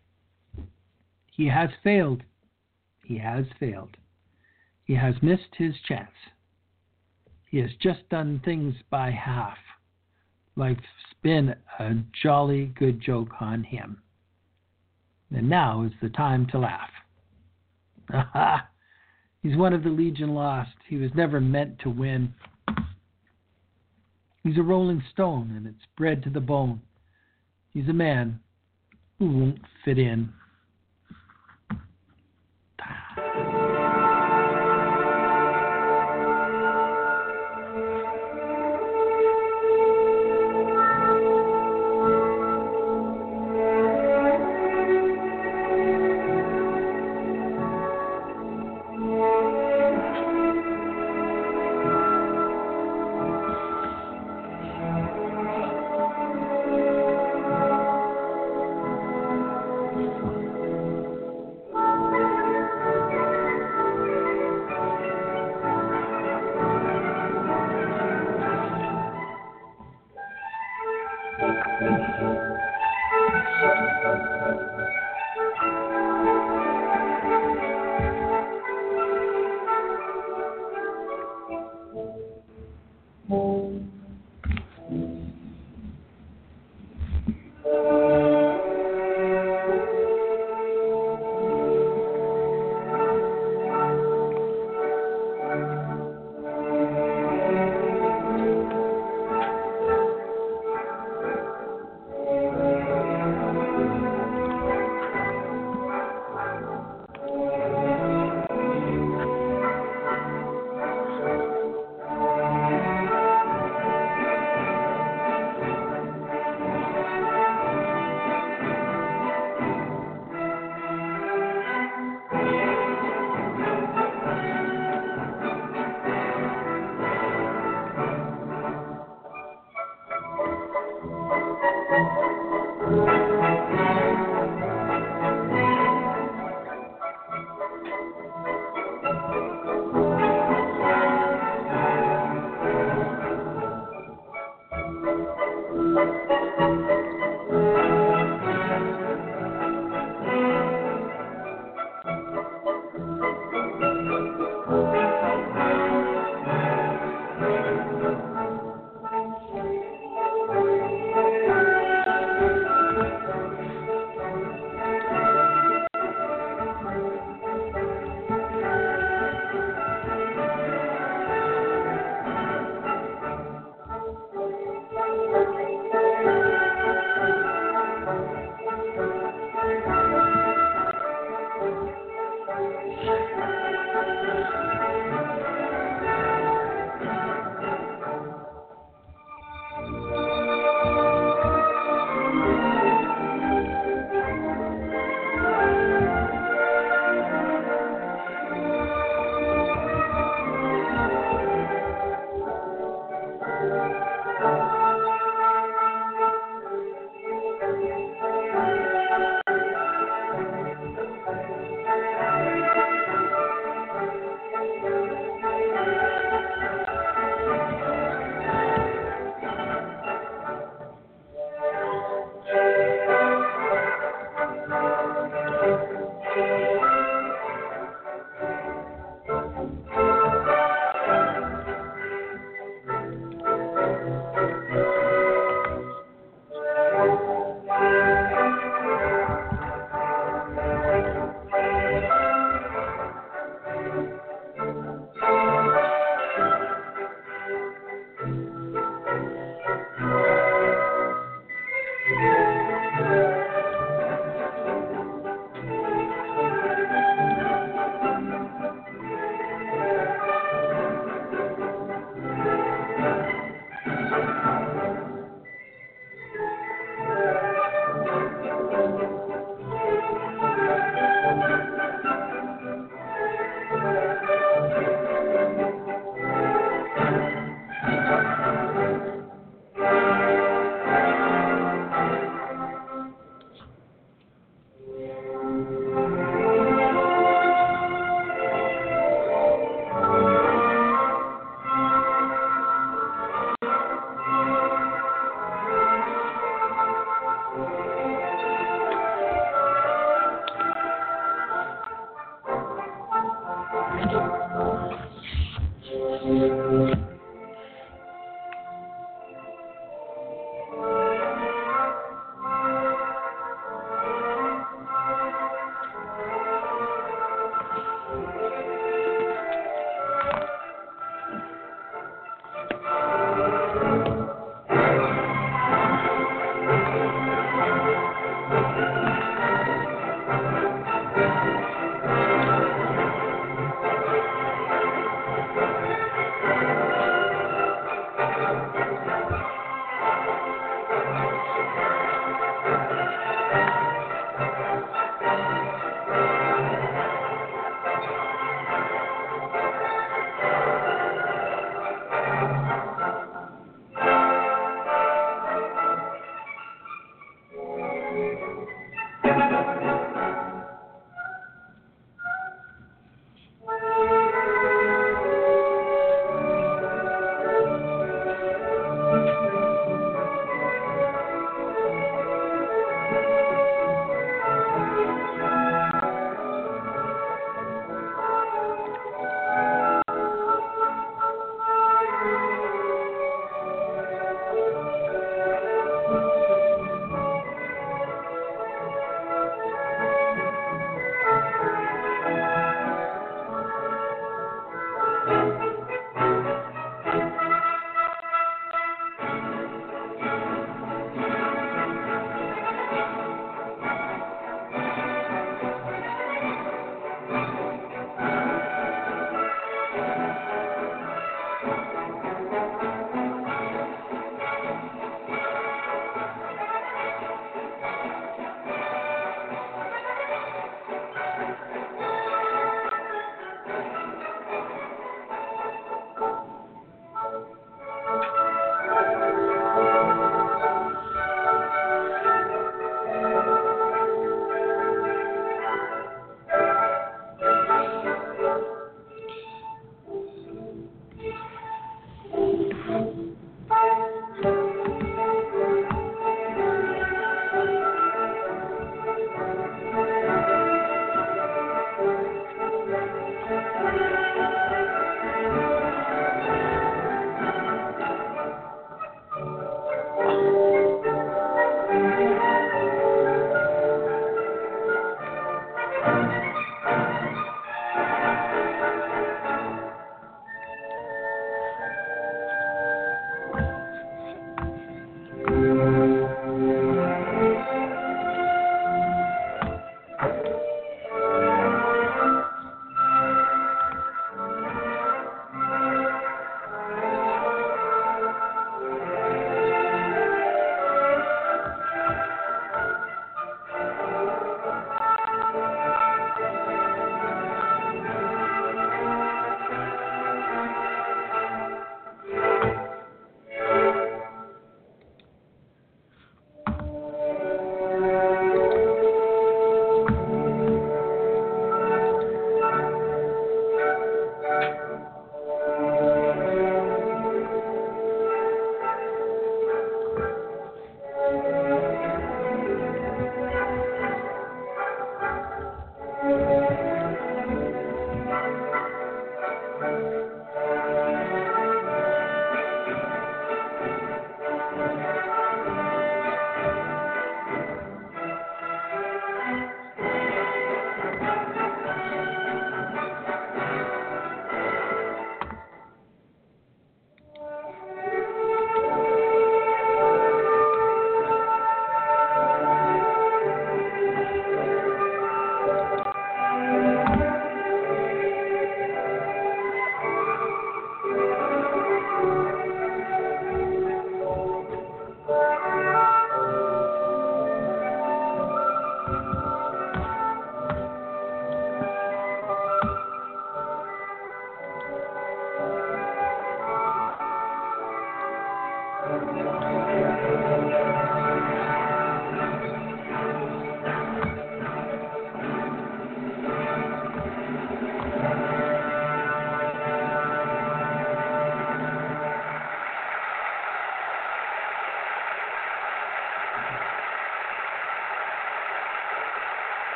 He has failed. He has failed. He has missed his chance. He has just done things by half. Life's been a jolly good joke on him. And now is the time to laugh. Aha! He's one of the Legion lost. He was never meant to win. He's a rolling stone, and it's bred to the bone. He's a man who won't fit in.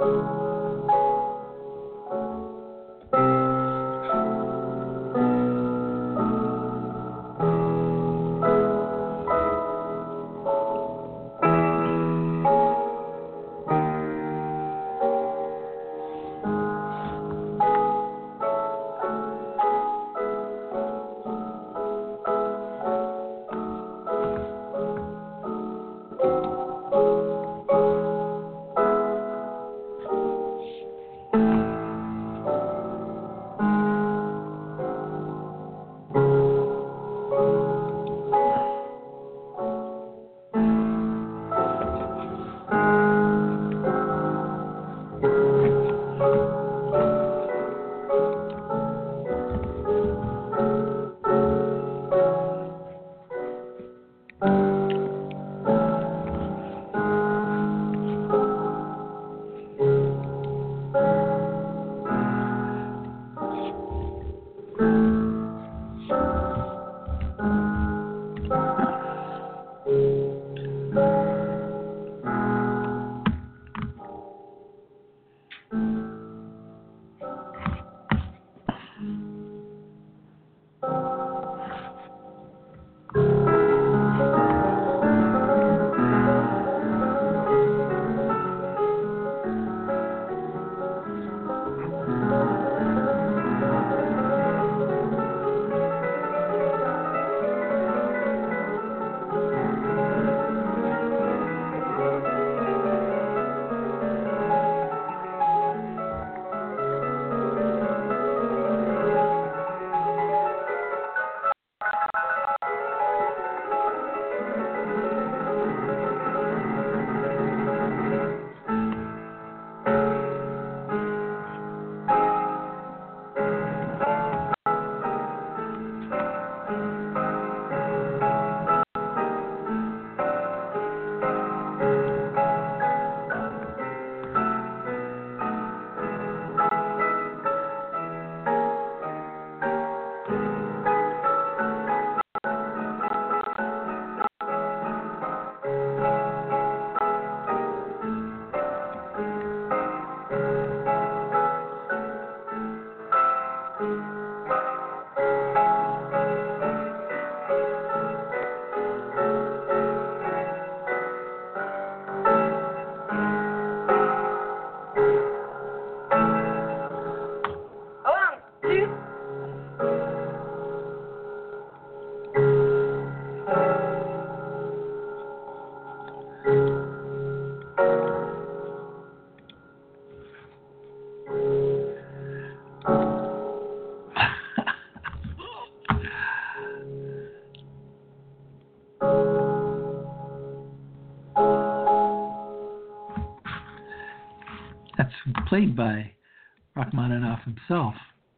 Played by Rachmaninoff himself.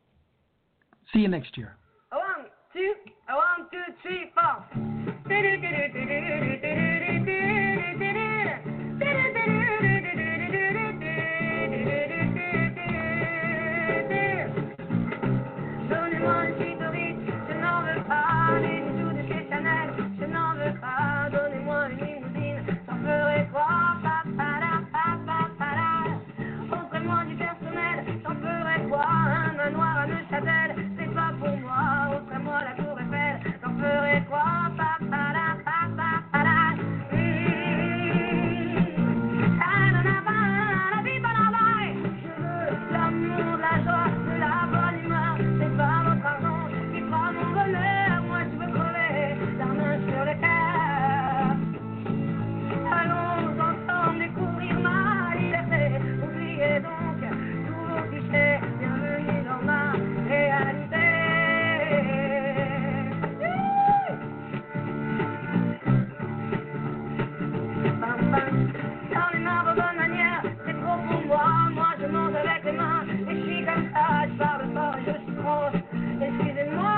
See you next year. 1, 2, 3, 4. Donnez-moi une suite de riz, je n'en veux pas. Les bijoux de chez Chanel, je n'en veux pas. Donnez-moi une limousine, j'en ferai quoi? Offrez-moi du personnel, j'en ferai quoi? Un manoir à Neuchâtel, c'est pas pour moi. Offrez-moi la tour Eiffel, j'en ferai quoi? Je veux l'amour, la joie, de la bonne humeur. C'est pas votre argent qui fera mon bonheur. Moi je veux crever, la main sur le cœur. Allons ensemble découvrir ma liberté. Oubliez donc tous vos clichés. Bienvenue dans ma réalité. J'en ai marre de bonne manière, c'est trop pour moi. Moi je mange avec les mains et je suis comme ça. Je parle fort et je suis proche. Excusez-moi.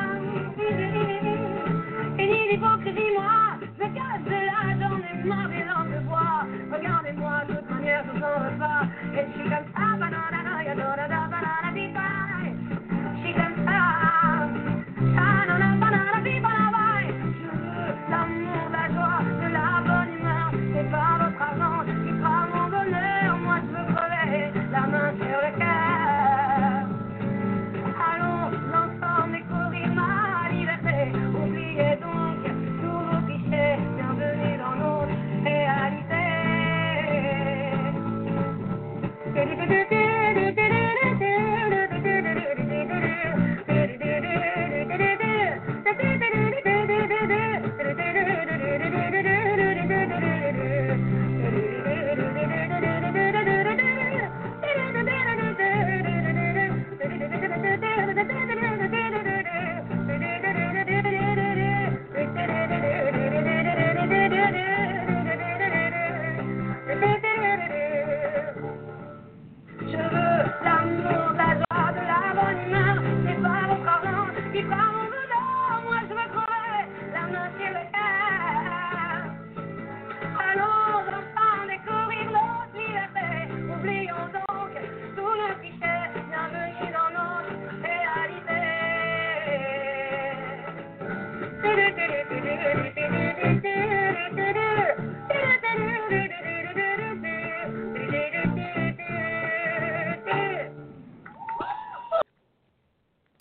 Fini l'hypocrisie, moi. Je casse de là, j'en ai marre des langues de bois. Regardez-moi, de toute manière, je n'en veux pas. Et je suis comme ça, banana,